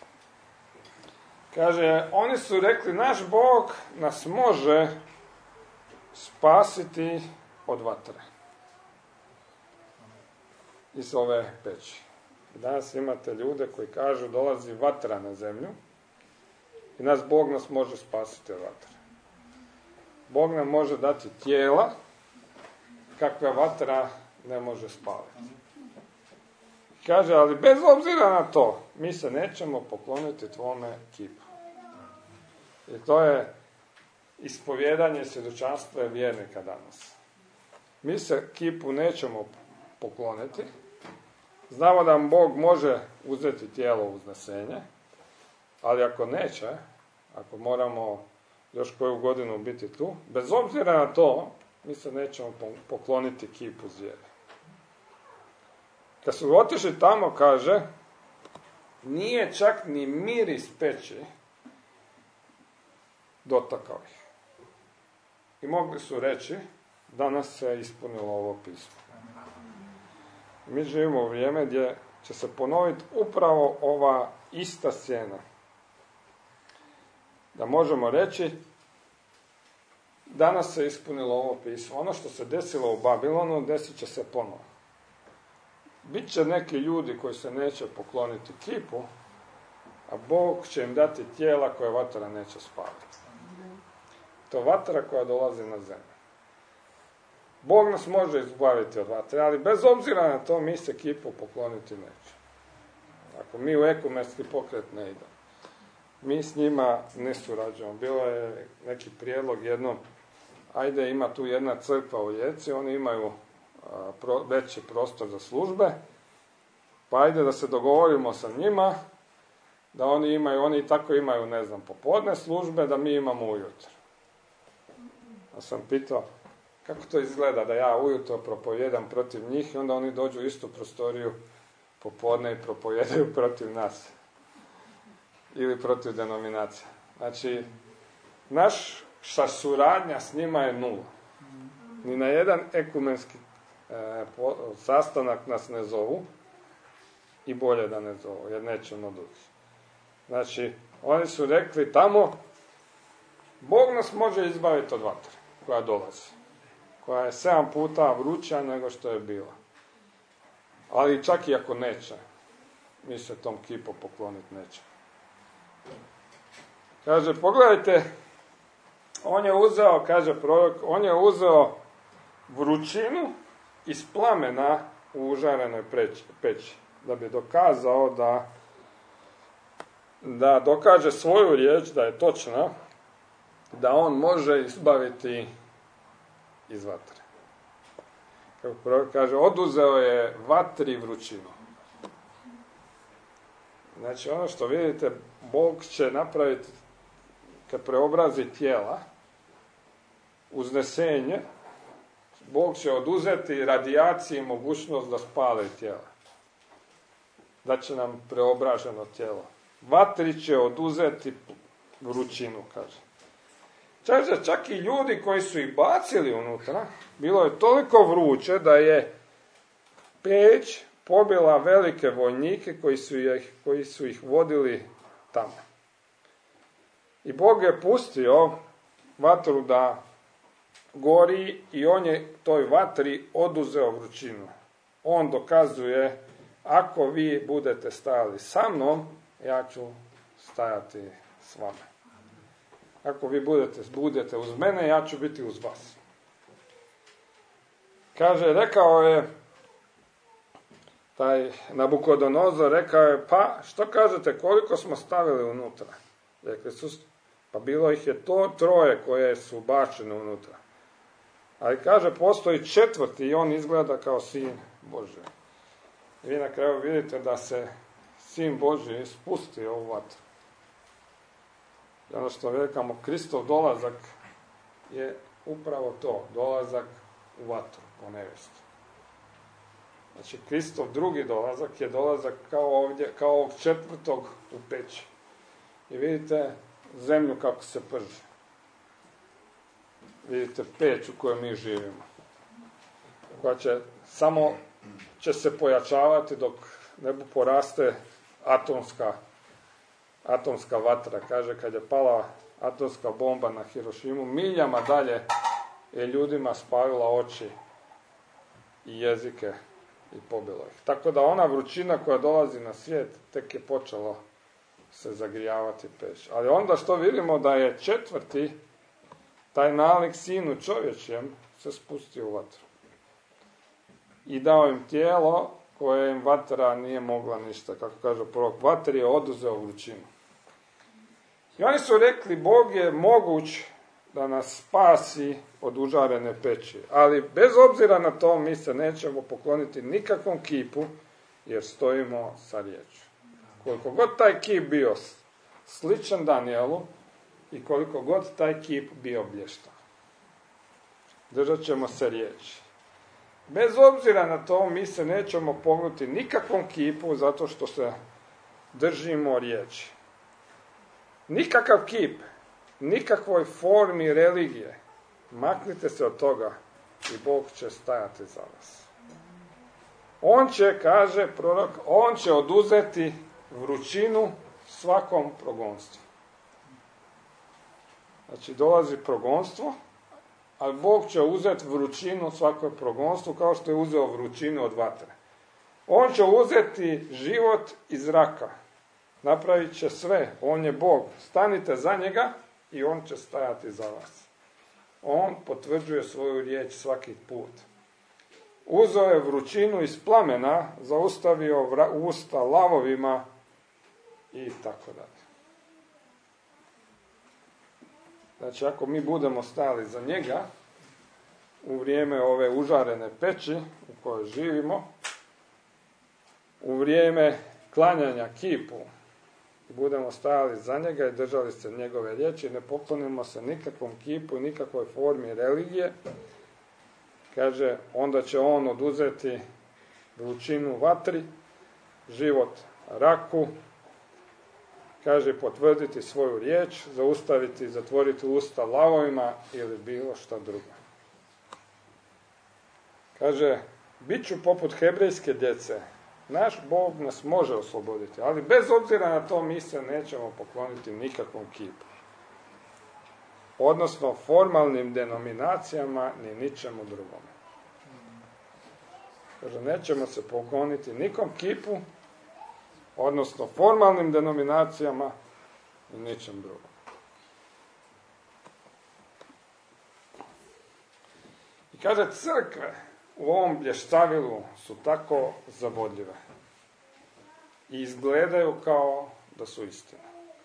kaže, oni su rekli, naš Bog nas može spasiti od vatre. Iz ove peći. Danas imate ljude koji kažu, dolazi vatra na zemlju i nas Bog nas može spasiti od vatre. Bog nam može dati tijela kakva vatra ne može spaliti. Kaže, ali bez obzira na to, mi se nećemo pokloniti tvome kipu. I to je ispovjedanje svjedočanstva vjernika danas. Mi se kipu nećemo pokloniti. Znamo da nam Bog može uzeti tijelo uznesenje, ali ako neće, ako moramo još koju godinu biti tu, bez obzira na to, mi se nećemo pokloniti kipu zvijeri. Kad su otišli tamo, kaže, nije čak ni miris peći dotakao ih. I mogli su reći, danas se ispunilo ovo pismo. Mi živimo u vrijeme gdje će se ponoviti upravo ova ista scena. Da možemo reći, danas se ispunilo ovo pismo. Ono što se desilo u Babilonu, desit će se ponovo. Biće neki ljudi koji se neće pokloniti kipu, a Bog će im dati tijela koje vatra neće spaliti. To vatra koja dolazi na zemlju. Bog nas može izbaviti od vatre, ali bez obzira na to mi se kipu pokloniti neće. Ako mi u ekumenski pokret ne idemo, mi s njima ne surađujemo. Bilo je neki prijedlog jednom, ajde ima tu jedna crkva u Rijeci, oni imaju a, pro, veći prostor za službe, pa ajde da se dogovorimo sa njima, da oni imaju, oni tako imaju, ne znam, popodne službe, da mi imamo ujutro. Ja sam pitao, kako to izgleda da ja ujutro propovijedam protiv njih i onda oni dođu u istu prostoriju popodne i propovijedaju protiv nas. Ili protiv denominacija. Znači, naša suradnja s njima je nula. Ni na jedan ekumenski e, po, sastanak nas ne zovu i bolje da ne zovu, jer nećemo doći. Znači, oni su rekli tamo, Bog nas može izbaviti od vatre koja dolazi, koja je sedam puta vruća nego što je bila. Ali čak i ako neće, mi se tom kipu pokloniti nećemo. Kaže, pogledajte, on je uzeo, kaže prorok, on je uzeo vrućinu iz plamena u užarenoj peći, da bi dokazao da, da dokaže svoju riječ, da je točna, da on može izbaviti iz vatre. Kako prorok kaže, oduzeo je vatri vrućinu. Znači, ono što vidite, Bog će napraviti, kad preobrazi tijela, uznesenje, Bog će oduzeti radijaciji mogućnost da spale tijela. da će nam preobraženo tijelo. Vatri će oduzeti vrućinu, kaže. Kaže, čak i ljudi koji su ih bacili unutra, bilo je toliko vruće da je peć pobila velike vojnike koji su ih, koji su ih vodili tamo. I Bog je pustio vatru da gori i on je toj vatri oduzeo vrućinu. On dokazuje, ako vi budete stajali sa mnom, ja ću stajati s vama. Ako vi budete, budete uz mene, ja ću biti uz vas. Kaže, rekao je taj Nabukodonozor, rekao je, pa što kažete, koliko smo stavili unutra? Rekli su, pa bilo ih je to troje koje su bačene unutra. Ali kaže, postoji četvrti i on izgleda kao sin Božji. I vi na kraju vidite da se sin Božji spusti u vatru. I ono što rekamo, Kristov dolazak je upravo to, dolazak u vatru, po nevjestu. Znači, Kristov drugi dolazak je dolazak kao ovdje, kao ovog četvrtog u peći. I vidite zemlju kako se prži. Vidite peć u kojoj mi živimo. Koja će samo će se pojačavati dok ne poraste atomska, atomska vatra. Kaže, kad je pala atomska bomba na Hirošimu, miljama dalje je ljudima spalila oči i jezike i pobilo ih. Tako da ona vrućina koja dolazi na svijet tek je počela se zagrijavati peć. Ali onda što vidimo da je četvrti, taj nalik sinu čovječjem, se spustio u vatru. I dao im tijelo koje im vatra nije mogla ništa. Kako kaže prorok, vatri je oduzeo vrućinu. I oni su rekli, Bog je moguć da nas spasi od užarene peći. Ali bez obzira na to mi se nećemo pokloniti nikakvom kipu jer stojimo sa riječju. Koliko god taj kip bio sličan Danijelu i koliko god taj kip bio blještav. Držat ćemo se riječi. Bez obzira na to mi se nećemo pognuti nikakvom kipu zato što se držimo riječi. Nikakav kip, nikakvoj formi religije. Maknite se od toga i Bog će stajati za vas. On će, kaže prorok, on će oduzeti vrućinu svakom progonstvu. Znači dolazi progonstvo, ali Bog će uzeti vrućinu svakom progonstvu kao što je uzeo vrućinu od vatre. On će uzeti život iz zraka. Napravit će sve. On je Bog. Stanite za njega i on će stajati za vas. On potvrđuje svoju riječ svaki put. Uzeo je vrućinu iz plamena, zaustavio vra- usta lavovima i tako dalje. Znači, ako mi budemo stali za njega u vrijeme ove užarene peći u kojoj živimo, u vrijeme klanjanja kipu, budemo stajali za njega i držali se njegove riječi, ne poklonimo se nikakvom kipu, nikakvoj formi religije, kaže, onda će on oduzeti vrućinu vatri, život raku, kaže, potvrditi svoju riječ, zaustaviti, zatvoriti usta lavovima ili bilo šta drugo. Kaže, bit ću poput hebrejske djece. Naš Bog nas može osloboditi, ali bez obzira na to mi se nećemo pokloniti nikakvom kipu. Odnosno formalnim denominacijama ni ničemu drugome. Kaže, nećemo se pokloniti nikom kipu, odnosno formalnim denominacijama i ničem drugom. I kaže, crkve u ovom blještavilu su tako zavodljive i izgledaju kao da su istina.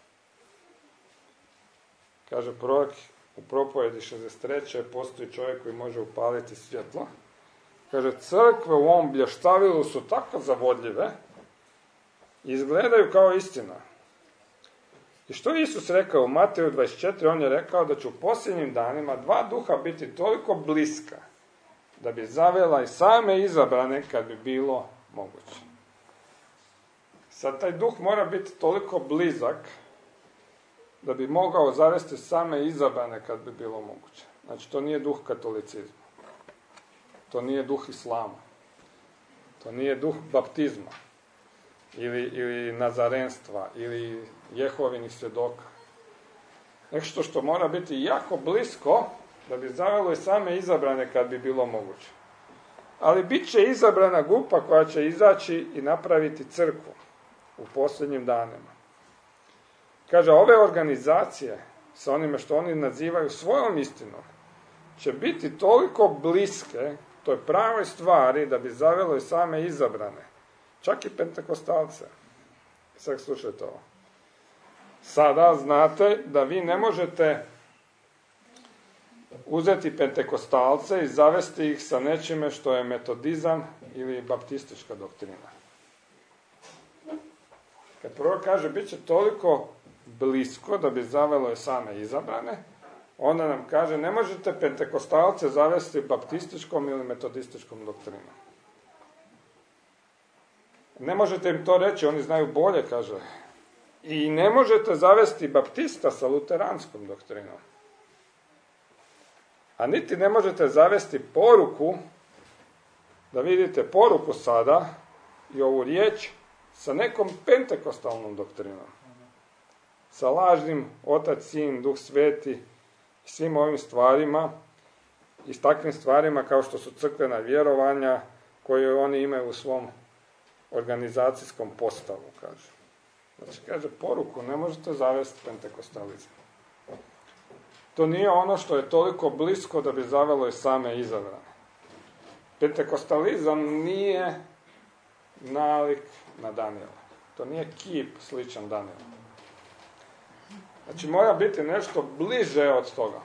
Kaže prorok u propovjedi šezdeset treće postoji čovjek koji može upaliti svjetlo. Kaže, crkve u ovom blještavilu su tako zavodljive i izgledaju kao istina. I što je Isus rekao u Mateju dvadeset četiri? On je rekao da će u posljednjim danima dva duha biti toliko bliska da bi zavela i same izabrane kad bi bilo moguće. Sad taj duh mora biti toliko blizak da bi mogao zavesti same izabrane kad bi bilo moguće. Znači, to nije duh katolicizma. To nije duh islama. To nije duh baptizma. Ili, ili nazarenstva. Ili Jehovinih svjedoka. Nešto što mora biti jako blisko da bi zavelo i same izabrane kad bi bilo moguće. Ali bit će izabrana grupa koja će izaći i napraviti crkvu u posljednjim danima. Kaže, ove organizacije sa onime što oni nazivaju svojom istinom će biti toliko bliske toj pravoj stvari da bi zavelo i same izabrane. Čak i pentekostalce. Sad slušajte ovo. Sada znate da vi ne možete uzeti pentekostalce i zavesti ih sa nečime što je metodizam ili baptistička doktrina. Kad prorok kaže bit će toliko blisko da bi zavelo i same izabrane, onda nam kaže ne možete pentekostalce zavesti baptističkom ili metodističkom doktrinom. Ne možete im to reći, oni znaju bolje, kaže. I ne možete zavesti baptista sa luteranskom doktrinom. A niti ne možete zavesti poruku, da vidite poruku sada i ovu riječ sa nekom pentekostalnom doktrinom. Sa lažnim Otac, Sin, Duh Sveti i svim ovim stvarima i s takvim stvarima kao što su crkvena vjerovanja koje oni imaju u svom organizacijskom postavu, kaže. Znači, kaže, poruku ne možete zavesti pentekostalizam. To nije ono što je toliko blisko da bi zavelo i same izabrane. Pentekostalizam nije nalik na Danijela. To nije kip sličan Danijelu. Znači, mora biti nešto bliže od toga.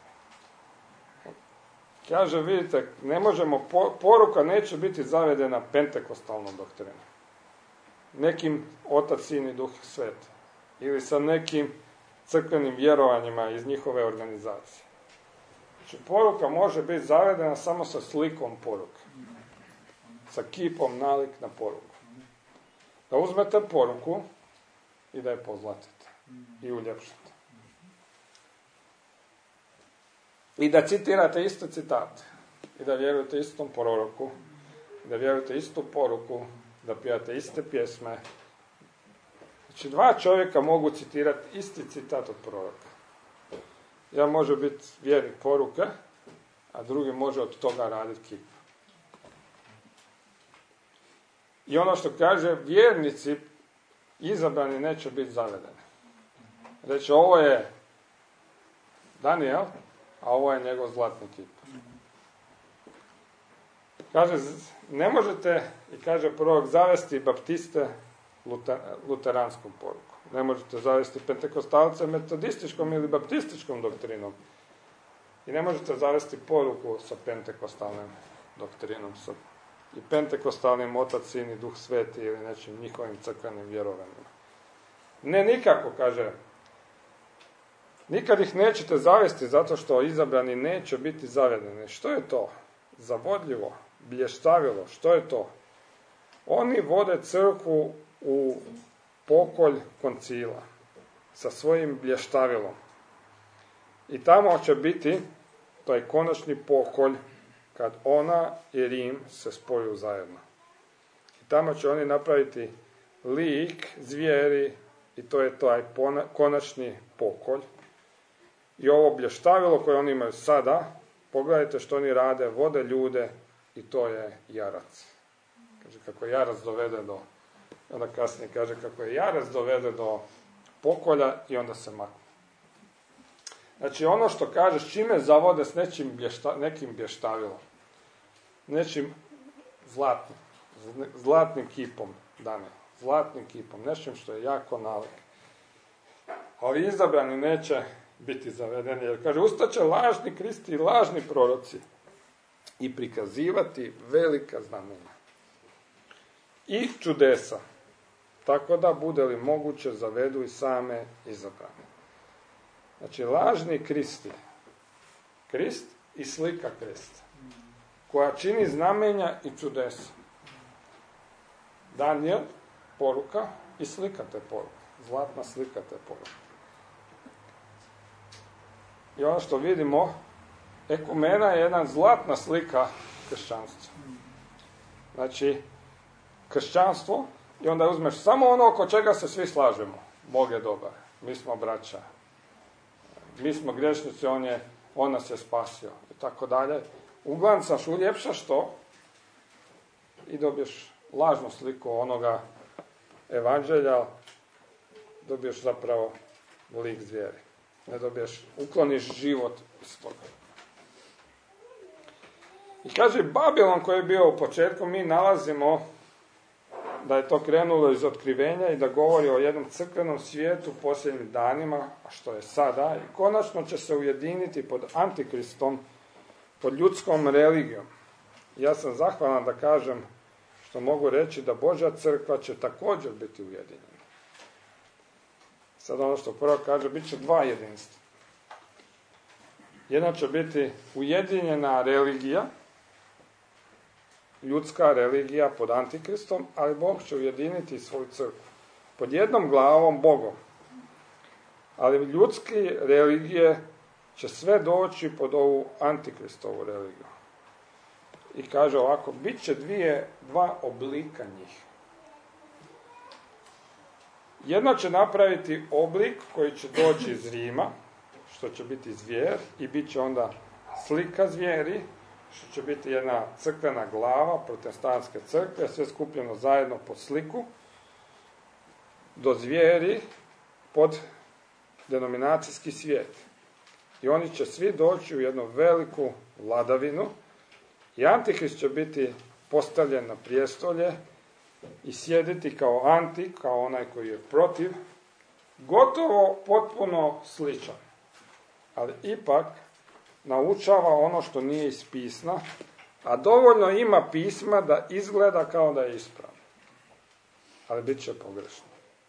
Kaže, vidite, ne možemo, poruka neće biti zavedena pentekostalnom doktrinom. Nekim Otac, Sin i Duh Sveti. Ili sa nekim crkvenim vjerovanjima iz njihove organizacije. Znači, poruka može biti zavedena samo sa slikom poruke. Sa kipom nalik na poruku. Da uzmete poruku i da je pozlatite. I uljepšate. I da citirate iste citate. I da vjerujete istom proroku. I da vjerujete istu poruku. Da pijate iste pjesme. Znači, dva čovjeka mogu citirati isti citat od proroka. Jedan može biti vjernik poruke, a drugi može od toga raditi kip. I ono što kaže, vjernici izabrani neće biti zavedeni. Reći, ovo je Danijel, a ovo je njegov zlatni kip. Kaže, ne možete, i kaže prorok, zavesti baptiste luteranskom porukom. Ne možete zavesti pentekostalce metodističkom ili baptističkom doktrinom. I ne možete zavesti poruku sa pentekostalnom doktrinom. Sa i pentekostalnim Otac, Sin i Duh Sveti ili nečim njihovim crkvenim vjerovanjima. Ne nikako, kaže. Nikad ih nećete zavesti zato što izabrani neće biti zavedeni. Što je to? Zavodljivo, blještavilo. Što je to? Oni vode crkvu u pokolj koncila sa svojim blještavilo. I tamo će biti taj konačni pokolj kad ona i Rim se spoju zajedno. I tamo će oni napraviti lik zvijeri i to je taj konačni pokolj. I ovo blještavilo koje oni imaju sada, pogledajte što oni rade, vode ljude i to je jarac. Kaže kako je jarac dovede do, onda kasnije kaže kako je jarac dovede do pokolja i onda se makne. Znači ono što kažeš, čime zavode s nečim blješta, nekim blještavilom, nečim zlatnim, zlatnim kipom dane, zlatnim kipom, nečim što je jako nalik. Ovi izabrani neće biti zavedeni, jer kaže, ustaće lažni kristi i lažni proroci i prikazivati velika znamenja i čudesa, tako da bude li moguće zavedu i same izabrane. Znači, lažni kristi, krist i slika krista, koja čini znamenja i čudesa. Danijel poruka i slika te poruke. Zlatna slika te poruke. I ono što vidimo, ekumena je jedna zlatna slika kršćanstva. Znači, kršćanstvo, i onda uzmeš samo ono oko čega se svi slažemo. Bog je dobar, mi smo braća, mi smo grešnici, on, je, on nas je spasio, i tako dalje. Uglancaš, uljepšaš to i dobiješ lažnu sliku onoga evanđelja, dobiješ zapravo lik zvijeri. Ne dobiješ, ukloniš život iz toga. I kaže, Babilon koji je bio u početku, mi nalazimo da je to krenulo iz otkrivenja i da govori o jednom crkvenom svijetu u posljednjim danima, a što je sada, i konačno će se ujediniti pod Antikristom, pod ljudskom religijom. Ja sam zahvalan da kažem što mogu reći da Božja crkva će također biti ujedinjena. Sad ono što prvo kaže, bit će dva jedinstva. Jedna će biti ujedinjena religija, ljudska religija pod Antikristom, ali Bog će ujediniti svoju crkvu. Pod jednom glavom Bogom. Ali ljudske religije će sve doći pod ovu Antikristovu religiju. I kaže ovako, bit će dvije, dva oblika njih. Jedna će napraviti oblik koji će doći iz Rima, što će biti zvijer, i bit će onda slika zvijeri, što će biti jedna crkvena glava protestantske crkve, sve skupljeno zajedno pod sliku, do zvijeri pod denominacijski svijet. I oni će svi doći u jednu veliku vladavinu i Antikrist će biti postavljen na prijestolje i sjediti kao anti, kao onaj koji je protiv, gotovo potpuno sličan. Ali ipak naučava ono što nije iz pisma, a dovoljno ima pisma da izgleda kao da je ispravno. Ali bit će pogrešno.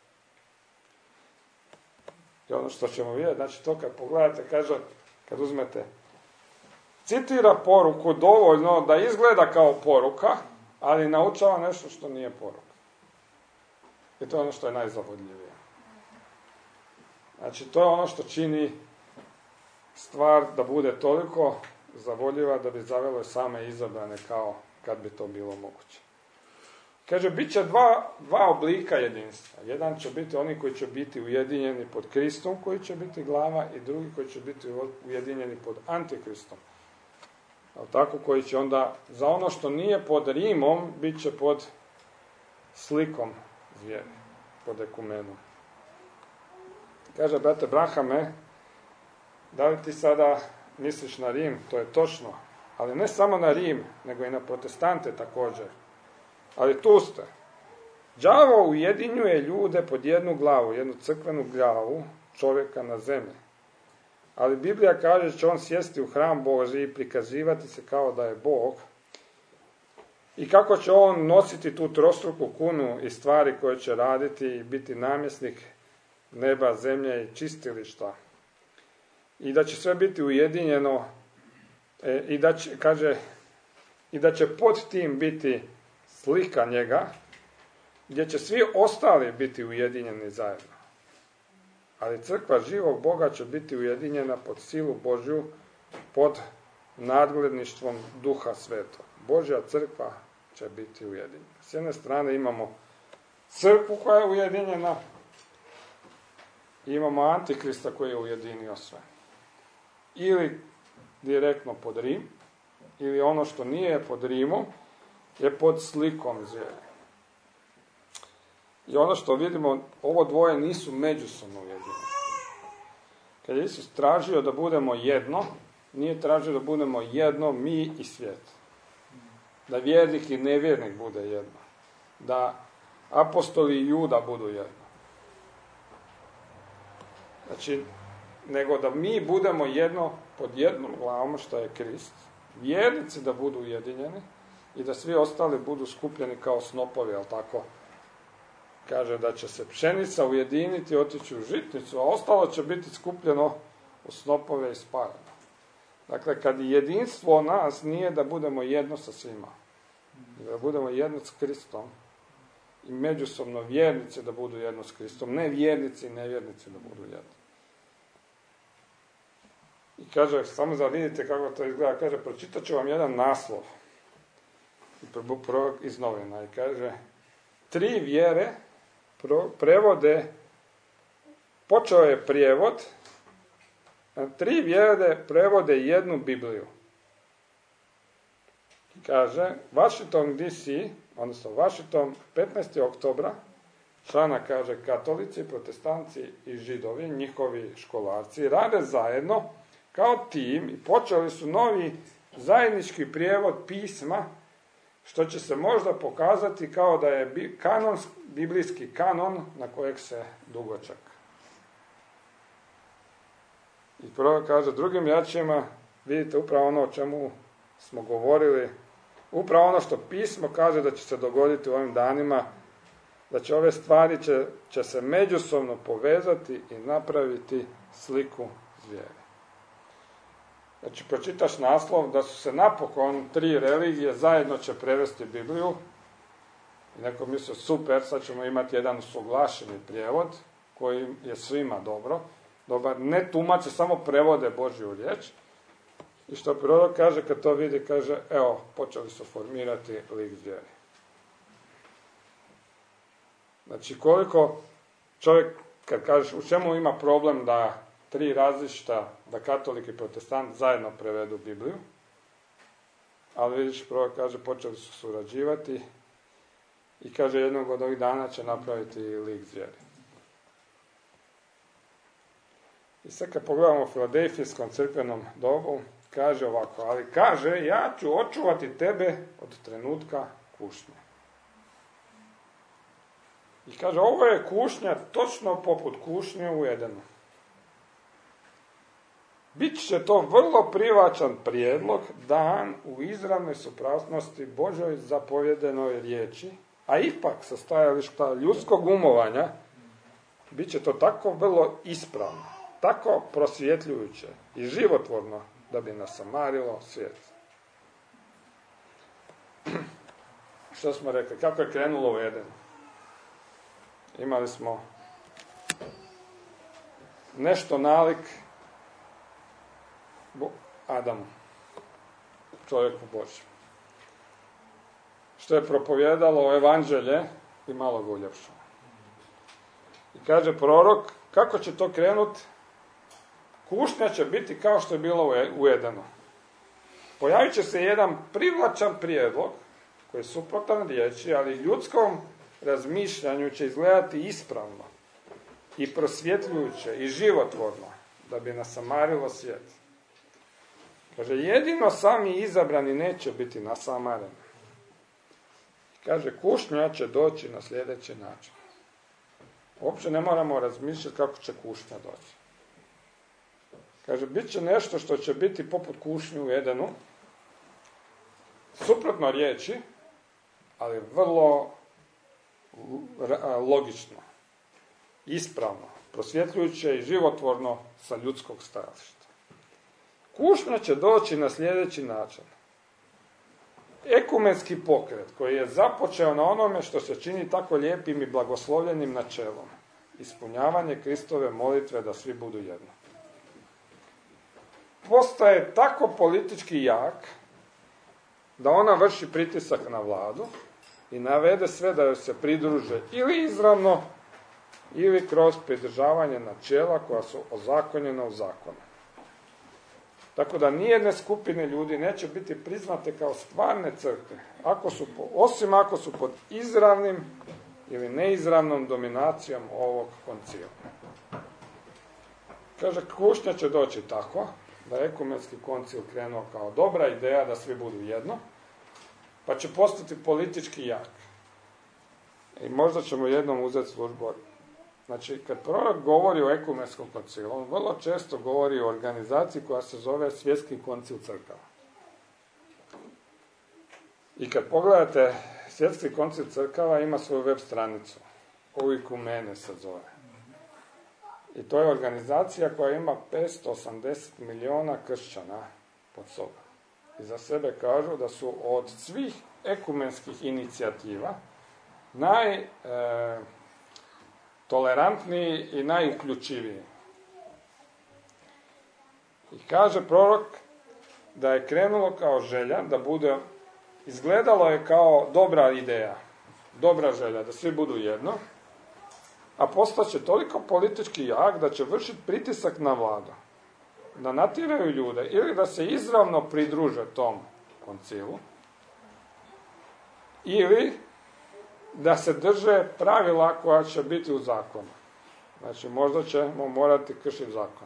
I ono što ćemo vidjeti, znači to kad pogledate, kaže, kad uzmete, citira poruku dovoljno da izgleda kao poruka, ali naučava nešto što nije poruka. I to je ono što je najzavodljivije. Znači, to je ono što čini stvar da bude toliko zavodljiva da bi zavelo same izabrane kao kad bi to bilo moguće. Kaže, bit će dva, dva oblika jedinstva. Jedan će biti oni koji će biti ujedinjeni pod Kristom, koji će biti glava, i drugi koji će biti ujedinjeni pod Antikristom. Ali tako, koji će onda, za ono što nije pod Rimom, bit će pod slikom zvijeri, pod ekumenom. Kaže, brate Brahame, da li ti sada misliš na Rim? To je točno, ali ne samo na Rim, nego i na protestante također. Ali tu ste. Đavo ujedinjuje ljude pod jednu glavu, jednu crkvenu glavu čovjeka na zemlji. Ali Biblija kaže će on sjesti u hram Božji i prikazivati se kao da je Bog. I kako će on nositi tu trostruku kunu i stvari koje će raditi i biti namjesnik neba, zemlje i čistilišta. I da će sve biti ujedinjeno e, i da će, kaže, i da će pod tim biti slika njega, gdje će svi ostali biti ujedinjeni zajedno. Ali crkva živog Boga će biti ujedinjena pod silu Božju, pod nadgledništvom Duha Svetog. Božja crkva će biti ujedinjena. S jedne strane imamo crkvu koja je ujedinjena, i imamo Antikrista koji je ujedinio sve. Ili direktno pod Rim, ili ono što nije pod Rimom, je pod slikom zvijeri. I ono što vidimo, ovo dvoje nisu međusobno ujedinjeni. Kad je Isus tražio da budemo jedno, nije tražio da budemo jedno mi i svijet. Da vjernik i nevjernik bude jedno. Da apostoli i Juda budu jedno. Znači, nego da mi budemo jedno pod jednom glavom, što je Krist, vjernici da budu ujedinjeni i da svi ostali budu skupljeni kao snopovi, ali tako kaže da će se pšenica ujediniti, otići u žitnicu, a ostalo će biti skupljeno u snopove i spaljeno. Dakle, kad jedinstvo nas nije da budemo jedno sa svima, da budemo jedno s Kristom, i međusobno vjernici da budu jedno s Kristom, ne vjernici i nevjernici da budu jedno. I kaže, samo da vidite kako to izgleda, kaže, pročitat ću vam jedan naslov iz novina i kaže, tri vjere prevode, počeo je prijevod, tri vjere prevode jednu Bibliju. Kaže, Washington D C, odnosno Washington, petnaestog oktobra, članak kaže, katolici, protestanci i židovi, njihovi školarci, rade zajedno kao tim i počeli su novi zajednički prijevod pisma, što će se možda pokazati kao da je kanon, biblijski kanon na kojeg se dugo čeka. I prvo kaže, drugim riječima, vidite upravo ono o čemu smo govorili, upravo ono što pismo kaže da će se dogoditi u ovim danima, da će ove stvari će, će se međusobno povezati i napraviti sliku zvijeri. Znači, pročitaš naslov da su se napokon tri religije zajedno će prevesti Bibliju i neko misli, super, sad ćemo imati jedan usuglašeni prijevod koji je svima dobro, dobar, ne tumače, samo prevode Božju riječ. I što prorok kaže, kad to vidi, kaže, evo, počeli su formirati lik zvijeri. Znači, koliko čovjek, kad kažeš, u čemu ima problem da tri različita, da katolik i protestant zajedno prevedu Bibliju, ali vidiš, prorok kaže, počeli su surađivati i kaže, jednog od ovih dana će napraviti lik zvijeri. I sad kad pogledamo u Filadelfijskom crkvenom dobu, kaže ovako, ali kaže, ja ću očuvati tebe od trenutka kušnje. I kaže, ovo je kušnja točno poput kušnje u Edenu. Biće to vrlo privlačan prijedlog, dan u izravnoj suprotnosti Božoj zapovjedenoj riječi, a ipak sa stajališta ljudskog umovanja, bit će to tako vrlo ispravno, tako prosvjetljujuće i životvorno, da bi nasamarilo svijet. Što smo rekli? Kako je krenulo u Eden? Imali smo nešto nalik Adamu, čovjeku Božjem, što je propovijedalo evanđelje i malo ga uljepšalo. I kaže prorok, kako će to krenuti? Kušnja će biti kao što je bilo u Edenu. Pojavit će se jedan privlačan prijedlog, koji je suprotan riječi, ali ljudskom razmišljanju će izgledati ispravno i prosvjetljujuće i životvorno, da bi nasamarilo svijet. Kaže, jedino sami izabrani neće biti nasamareni. Kaže, kušnja će doći na sljedeći način. Uopće ne moramo razmišljati kako će kušnja doći. Kaže, bit će nešto što će biti poput kušnje u Edenu, suprotno riječi, ali vrlo logično, ispravno, prosvjetljujuće i životvorno sa ljudskog stajališta. Kušnja će doći na sljedeći način. Ekumenski pokret koji je započeo na onome što se čini tako lijepim i blagoslovljenim načelom. Ispunjavanje Kristove molitve da svi budu jedno. Postaje tako politički jak da ona vrši pritisak na vladu i navede sve da joj se pridruže ili izravno ili kroz pridržavanje načela koja su ozakonjena u zakonu. Tako da nijedne skupine ljudi neće biti priznate kao stvarne crkve, ako su, osim ako su pod izravnim ili neizravnom dominacijom ovog koncila. Kaže, kušnja će doći tako, da je ekumenski koncil krenuo kao dobra ideja da svi budu jedno, pa će postati politički jak. I možda ćemo jednom uzeti službu. Znači, kad prorok govori o ekumenskom koncilu, on vrlo često govori o organizaciji koja se zove Svjetski koncil crkava. I kad pogledate, Svjetski koncil crkava ima svoju web stranicu. Oikumene se zove. I to je organizacija koja ima petsto osamdeset milijuna kršćana pod sobom. I za sebe kažu da su od svih ekumenskih inicijativa najtolerantniji i najuključiviji. I kaže prorok da je krenulo kao želja, da bude, izgledalo je kao dobra ideja, dobra želja, da svi budu jedno, a postaće toliko politički jak da će vršiti pritisak na vladu, da natjeraju ljude ili da se izravno pridruže tom koncilu, ili da se drže pravila koja će biti u zakonu. Znači, možda ćemo morati kršiti zakon.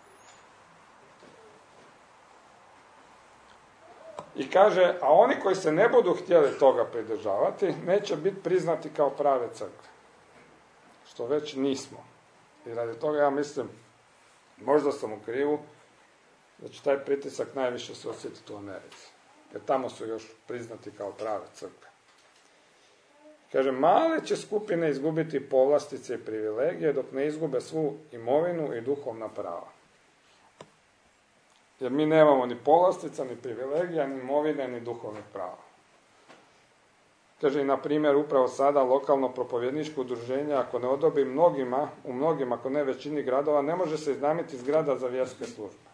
I kaže, a oni koji se ne budu htjeli toga pridržavati, neće biti priznati kao prave crkve. Što već nismo. I radi toga ja mislim, možda sam u krivu, da će taj pritisak najviše se osjetiti u Americi. Jer tamo su još priznati kao prave crkve. Kaže, male će skupine izgubiti povlastice i privilegije dok ne izgube svu imovinu i duhovna prava. Jer mi nemamo ni povlastica, ni privilegija, ni imovine, ni duhovnih prava. Kaže, i na primjer, upravo sada lokalno propovjedničko udruženje, ako ne odobi mnogima, u mnogim, ako ne većini gradova, ne može se iznajmiti zgrada za vjerske službe.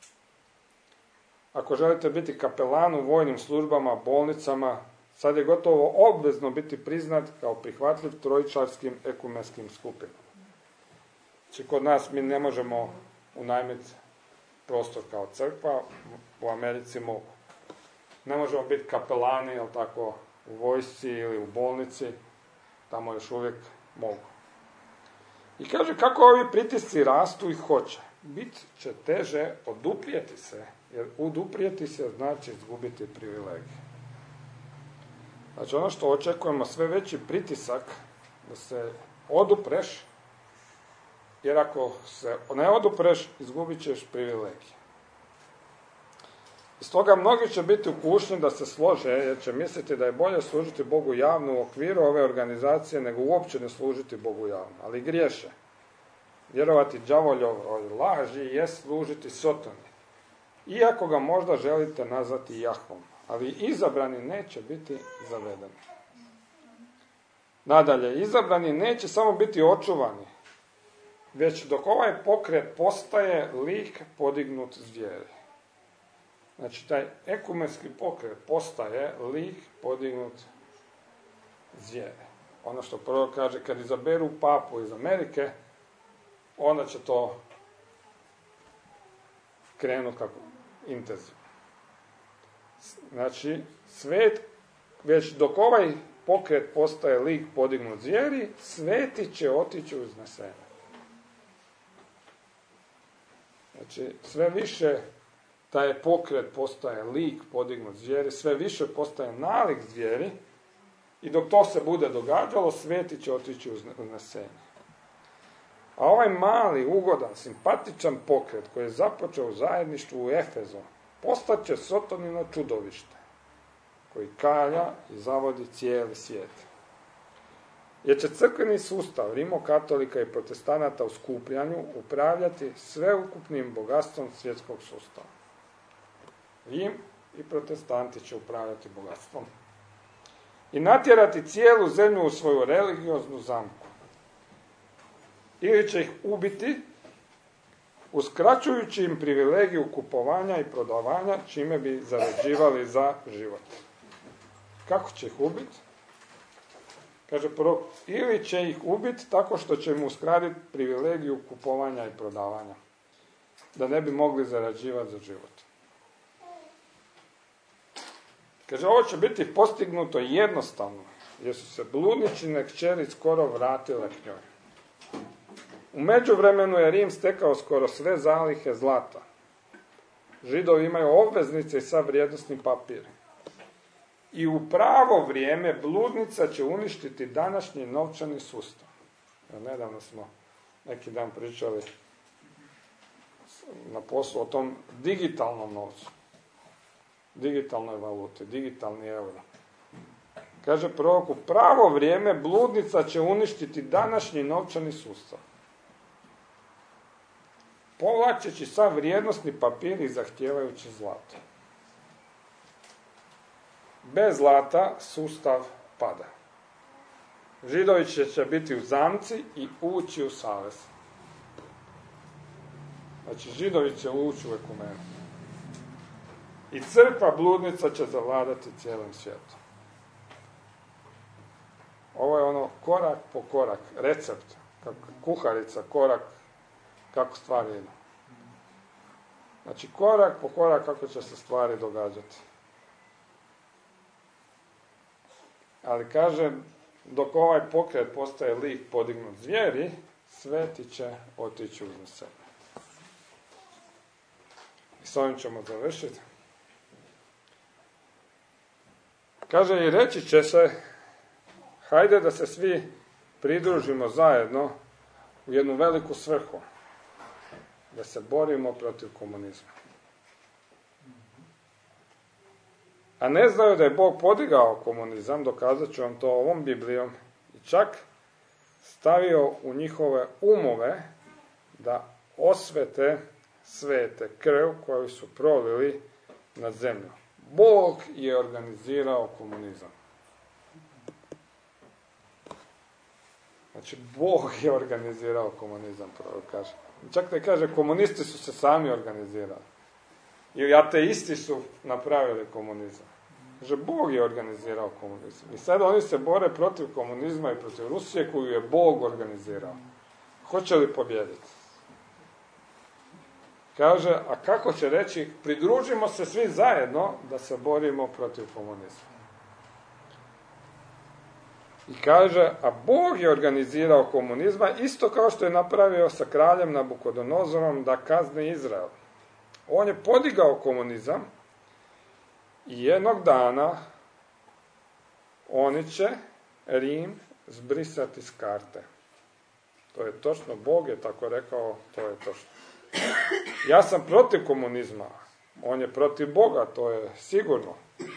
Ako želite biti kapelan u vojnim službama, bolnicama, sad je gotovo obvezno biti priznat kao prihvatljiv trojičarskim ekumenskim skupinama. Znači, kod nas mi ne možemo unajmiti prostor kao crkva, u Americi mogu. Ne možemo biti kapelani, jel tako, u vojsci ili u bolnici, tamo još uvijek mogu. I kaže, kako ovi pritisci rastu i hoće, bit će teže oduprijeti se, jer uduprijeti se znači izgubiti privilegije. Znači, ono što očekujemo, sve veći pritisak da se odupreš, jer ako se ne odupreš, izgubit ćeš privilegije. I stoga mnogi će biti u kušnji da se slože, jer će misliti da je bolje služiti Bogu javno u okviru ove organizacije, nego uopće ne služiti Bogu javno. Ali griješe. Vjerovati đavoljovoj laži je služiti Sotoni. Iako ga možda želite nazvati Jahvom. Ali izabrani neće biti zavedeni. Nadalje, izabrani neće samo biti očuvani, već dok ovaj pokret postaje lik podignut zvijeri. Znači, taj ekumenski pokret postaje lik podignut zvijeri. Ono što prvo kaže, kad izaberu papu iz Amerike, onda će to krenuti kako intenzivno. Znači, svet, već dok ovaj pokret postaje lik podignut zvijeri, sveti će otići u iznesenje. Znači, sve više taj pokret postaje lik podignut zvijeri, sve više postaje nalik zvijeri i dok to se bude događalo, sveti će otići u iznesenje. A ovaj mali, ugodan, simpatičan pokret koji je započeo u zajedništvu u Efezu, postaće Sotonino čudovište, koji kalja i zavodi cijeli svijet. Jer će crkveni sustav rimokatolika i protestanata u skupljanju upravljati sveukupnim bogatstvom svjetskog sustava. Rim i protestanti će upravljati bogatstvom. I natjerati cijelu zemlju u svoju religioznu zamku. Ili će ih ubiti, uskraćujući im privilegiju kupovanja i prodavanja, čime bi zarađivali za život. Kako će ih ubiti? Kaže prvo, ili će ih ubiti tako što će im uskratiti privilegiju kupovanja i prodavanja, da ne bi mogli zarađivati za život. Kaže, ovo će biti postignuto jednostavno, jer su se bludničine kćeri skoro vratile k njoj. U međuvremenu je Rim stekao skoro sve zalihe zlata. Židovi imaju obveznice i sav vrijednosni papir. I u pravo vrijeme bludnica će uništiti današnji novčani sustav. Ja, nedavno smo neki dan pričali na poslu o tom digitalnom novcu. Digitalnoj valuti, digitalni euro. Kaže prorok, u pravo vrijeme bludnica će uništiti današnji novčani sustav. Povlačeći sav vrijednosni papir i zahtijevajući zlato. Bez zlata sustav pada. Židovi će, će biti u zamci i ući u savez. Znači, Židovi će ući u ekumenu. I crkva bludnica će zavladati cijelim svijetom. Ovo je ono korak po korak, recept, kako kuharica, korak, kako stvari idu. Znači, korak po korak kako će se stvari događati. Ali kaže, dok ovaj pokret postaje lik podignut zvijeri, sveti će otići uz sebe. I s ovim ćemo završiti. Kaže, i reći će se, hajde da se svi pridružimo zajedno u jednu veliku svrhu. Da se borimo protiv komunizma. A ne znaju da je Bog podigao komunizam, dokazat ću vam to ovom Biblijom, i čak stavio u njihove umove da osvete svete krv koju su prolili na zemlju. Bog je organizirao komunizam. Znači, Bog je organizirao komunizam, pravo kaže. Čak ne kaže, komunisti su se sami organizirali. I ateisti su napravili komunizam. Kaže, Bog je organizirao komunizam. I sada oni se bore protiv komunizma i protiv Rusije koju je Bog organizirao. Hoće li pobijediti? Kaže, a kako će reći, pridružimo se svi zajedno da se borimo protiv komunizma. I kaže, a Bog je organizirao komunizma isto kao što je napravio sa kraljem Nabukodonozorom da kazni Izrael. On je podigao komunizam i jednog dana oni će Rim zbrisati s karte. To je točno, Bog je tako rekao, to je točno. Ja sam protiv komunizma, on je protiv Boga, to je sigurno.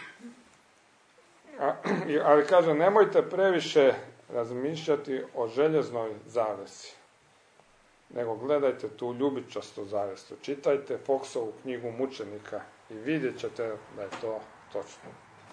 A, ali kaže, nemojte previše razmišljati o željeznoj zavesi, nego gledajte tu ljubičastu zavestu. Čitajte Foxovu knjigu Mučenika i vidjet ćete da je to točno.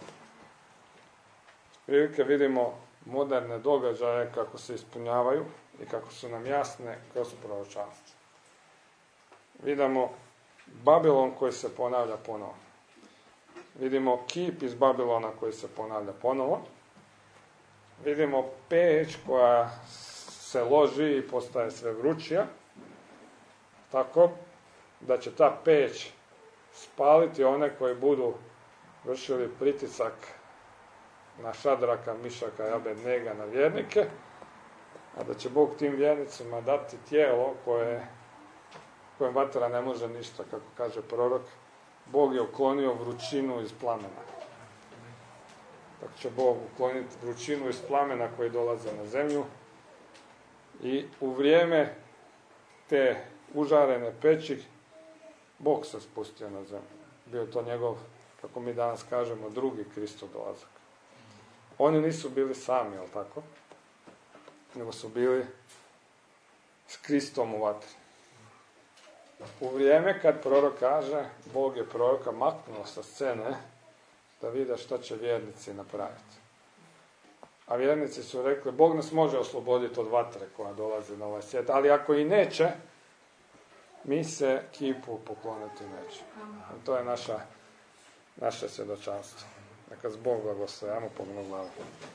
Prilike vidimo moderne događaje kako se ispunjavaju i kako su nam jasne kroz proročanstvo. Vidimo Babilon koji se ponavlja ponovo. Vidimo kip iz Babilona koji se ponavlja ponovo. Vidimo peć koja se loži i postaje sve vrućija. Tako da će ta peć spaliti one koji budu vršili pritisak na Šadraka, Mišaka i Abednega, na vjernike, a da će Bog tim vjernicima dati tijelo koje, kojem vatra ne može ništa, kako kaže prorok. Bog je uklonio vrućinu iz plamena. Tako će Bog ukloniti vrućinu iz plamena koji dolaze na zemlju i u vrijeme te užarene peći Bog se spustio na zemlju. Bio to njegov, kako mi danas kažemo, drugi Kristov dolazak. Oni nisu bili sami, jel tako? Nego su bili s Kristom u vatri. U vrijeme kad prorok kaže, Bog je proroka maknuo sa scene da vide šta će vjernici napraviti. A vjernici su rekli, Bog nas može osloboditi od vatre koja dolazi na ovaj svijet, ali ako i neće, mi se kipu pokloniti nećemo. To je naša, naše svjedočanstvo. Neka s Bog blagoslovi, ajmo pognu glavu.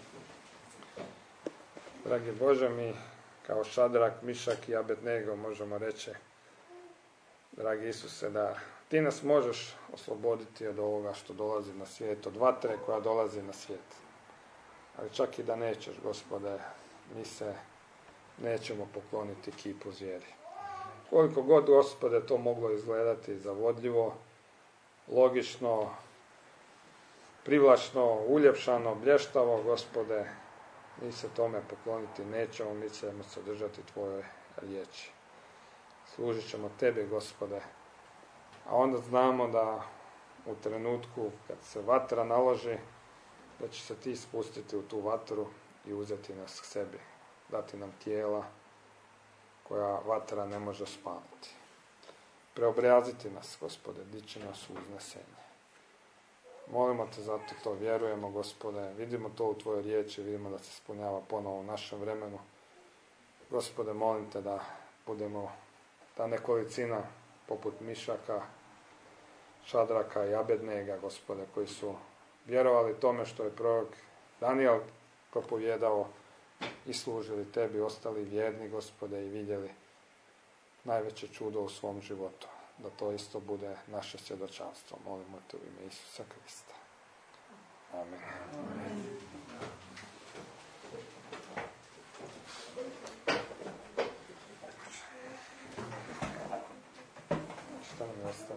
Dragi Bože, mi kao Šadrak, Mišak i Abednego možemo reći, dragi Isuse, da ti nas možeš osloboditi od ovoga što dolazi na svijet, od vatre koja dolazi na svijet. Ali čak i da nećeš, Gospode, mi se nećemo pokloniti kipu zvijeri. Koliko god, Gospode, to moglo izgledati zavodljivo, logično, privlačno, uljepšano, blještavo, Gospode, mi se tome pokloniti nećemo, mi ćemo se držati tvoje riječi. Služit ćemo tebi, Gospode, a onda znamo da u trenutku kad se vatra naloži, da će se ti spustiti u tu vatru i uzeti nas k sebi, dati nam tijela koja vatra ne može spaliti. Preobraziti nas, Gospode, dići nas u uznesenje. Molimo te, zato to vjerujemo, Gospode. Vidimo to u tvojoj riječi, vidimo da se ispunjava ponovo u našem vremenu. Gospode, molim te da budemo ta nekolicina poput Mišaka, Šadraka i Abednega, Gospode, koji su vjerovali tome što je prorok Danijel propovjedao i služili tebi, ostali vjerni, Gospode, i vidjeli najveće čudo u svom životu. Da to isto bude naše svjedočanstvo. Molimo te u ime Isusa Krista. Amen. Amen. Šta nam je ostalo?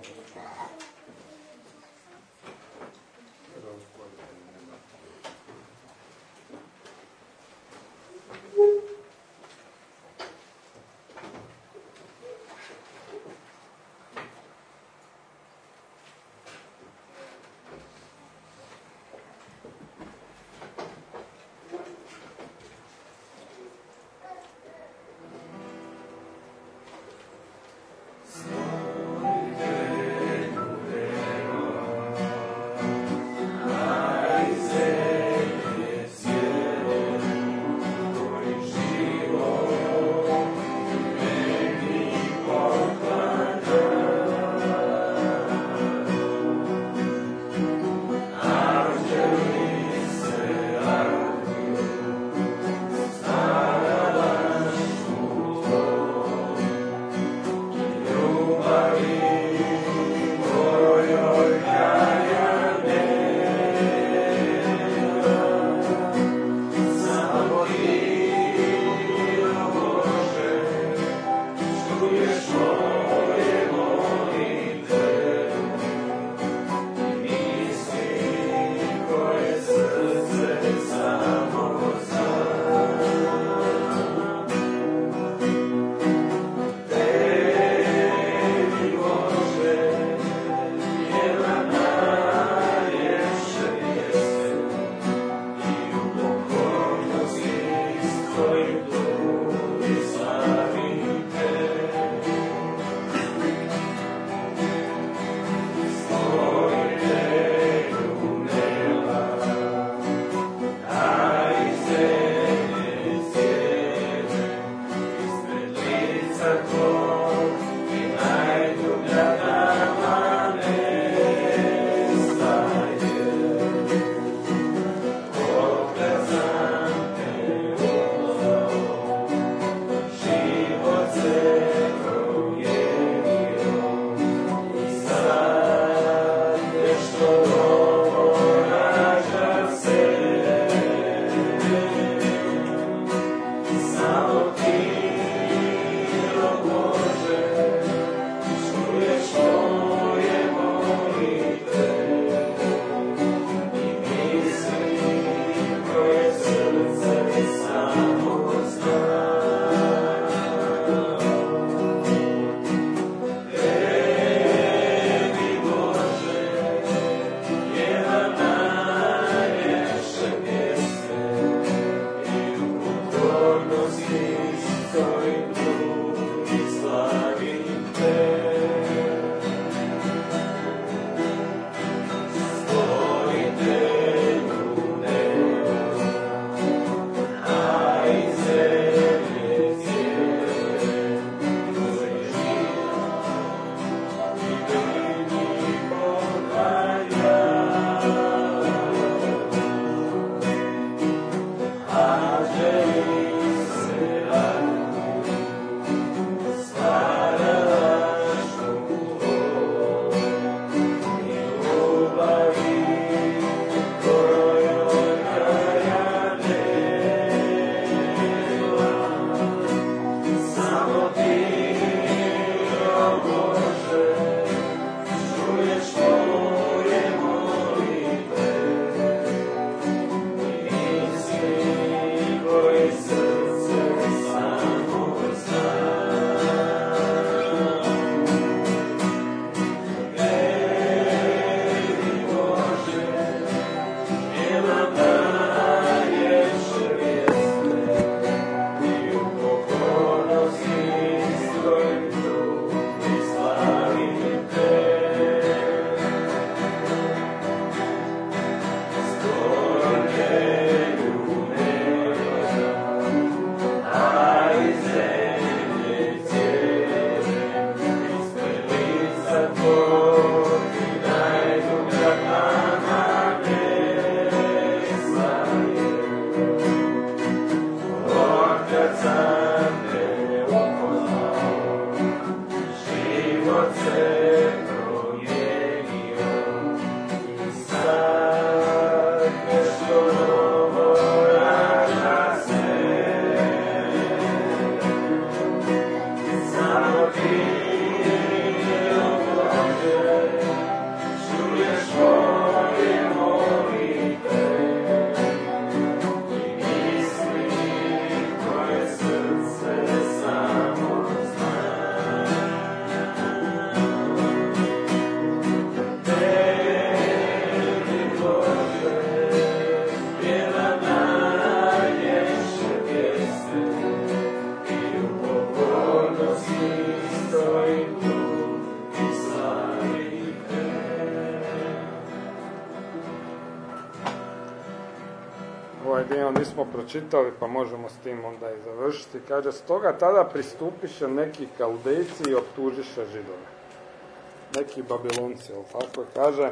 ovaj dio nismo pročitali, pa možemo s tim onda i završiti. Kaže, stoga tada pristupiše neki Kaldejci i optužiše Židove. Neki Babilonci, ali tako kaže.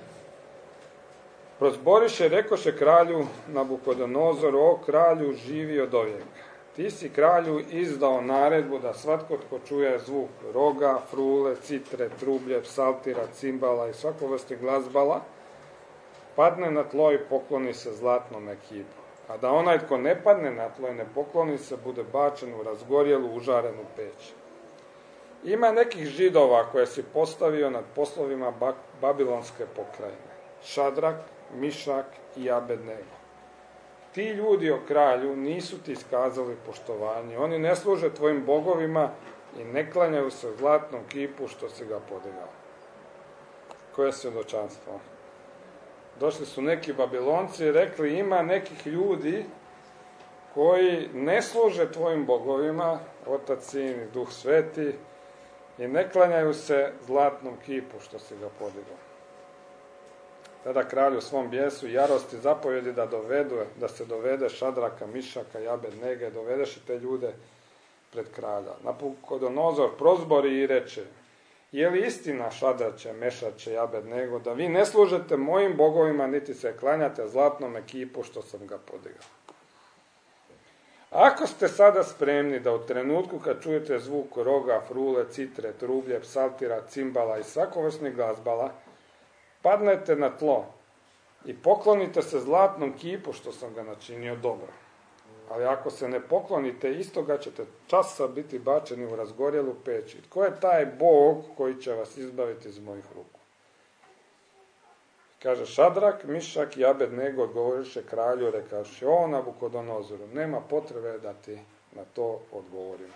Prozboriše, rekoše kralju Nabukodonozoru, o kralju živi od ovijeka. Ti si kralju izdao naredbu da svatko tko čuje zvuk roga, frule, citre, trublje, psaltira, cimbala i svako vrste glazbala, padne na tlo i pokloni se zlatnom ekipu. A da onaj tko ne padne na tlo i ne pokloni se, bude bačen u razgorjelu, užarenu peć. Ima nekih Židova koje si postavio nad poslovima babilonske pokrajine. Šadrak, Mišak i Abednego. Ti ljudi o kralju nisu ti iskazali poštovanje. Oni ne služe tvojim bogovima i ne klanjaju se zlatnom kipu što si ga podigao. Koje svjedočanstvo? Došli su neki Babilonci i rekli, ima nekih ljudi koji ne služe tvojim bogovima, Otac, Sin i Duh Sveti, i ne klanjaju se zlatnom kipu što si ga podigao. Tada kralj u svom bijesu i jarosti zapovjedi da dovedu, da se dovede Šadraka, Mišaka i Abednege, dovedeš te ljude pred kralja. Nabukodonozor prozbori i reče, je li istina, Šadrače, Mešače i Abednego, da vi ne služete mojim bogovima, niti se klanjate zlatnom ekipu što sam ga podigao? Ako ste sada spremni da u trenutku kad čujete zvuk roga, frule, citre, trublje, psaltira, cimbala i svakovrsnih glazbala, padnete na tlo i poklonite se zlatnom kipu što sam ga načinio dobro. Ali ako se ne poklonite, istoga ćete časa biti bačeni u razgorjelu peć. Tko je taj Bog koji će vas izbaviti iz mojih ruku? Kaže, Šadrak, Mišak i Abednego odgovoriše kralju, rekaše, o Nabukodonozoru, nema potrebe da ti na to odgovorim.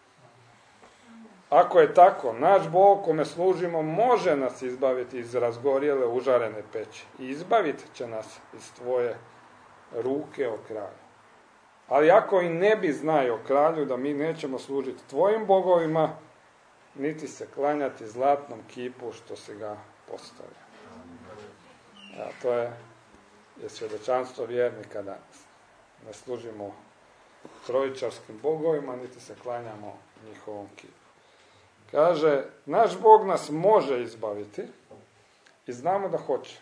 Ako je tako, naš Bog kome služimo može nas izbaviti iz razgorjele, užarene peći. I izbavit će nas iz tvoje ruke, o kralju. Ali ako i ne bi znao, o kralju, da mi nećemo služiti tvojim bogovima, niti se klanjati zlatnom kipu što si ga postavio. A to je, je svjedočanstvo vjernika danas. Ne služimo trojičarskim bogovima, niti se klanjamo njihovom kipu. Kaže, naš Bog nas može izbaviti i znamo da hoće.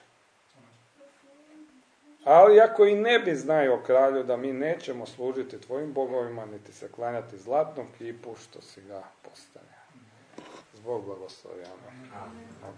Ali ako i ne bi znao, o kralju, da mi nećemo služiti tvojim bogovima, niti se klanjati zlatnom kipu što si ga postavio. Zbog blagoslovi. Amen.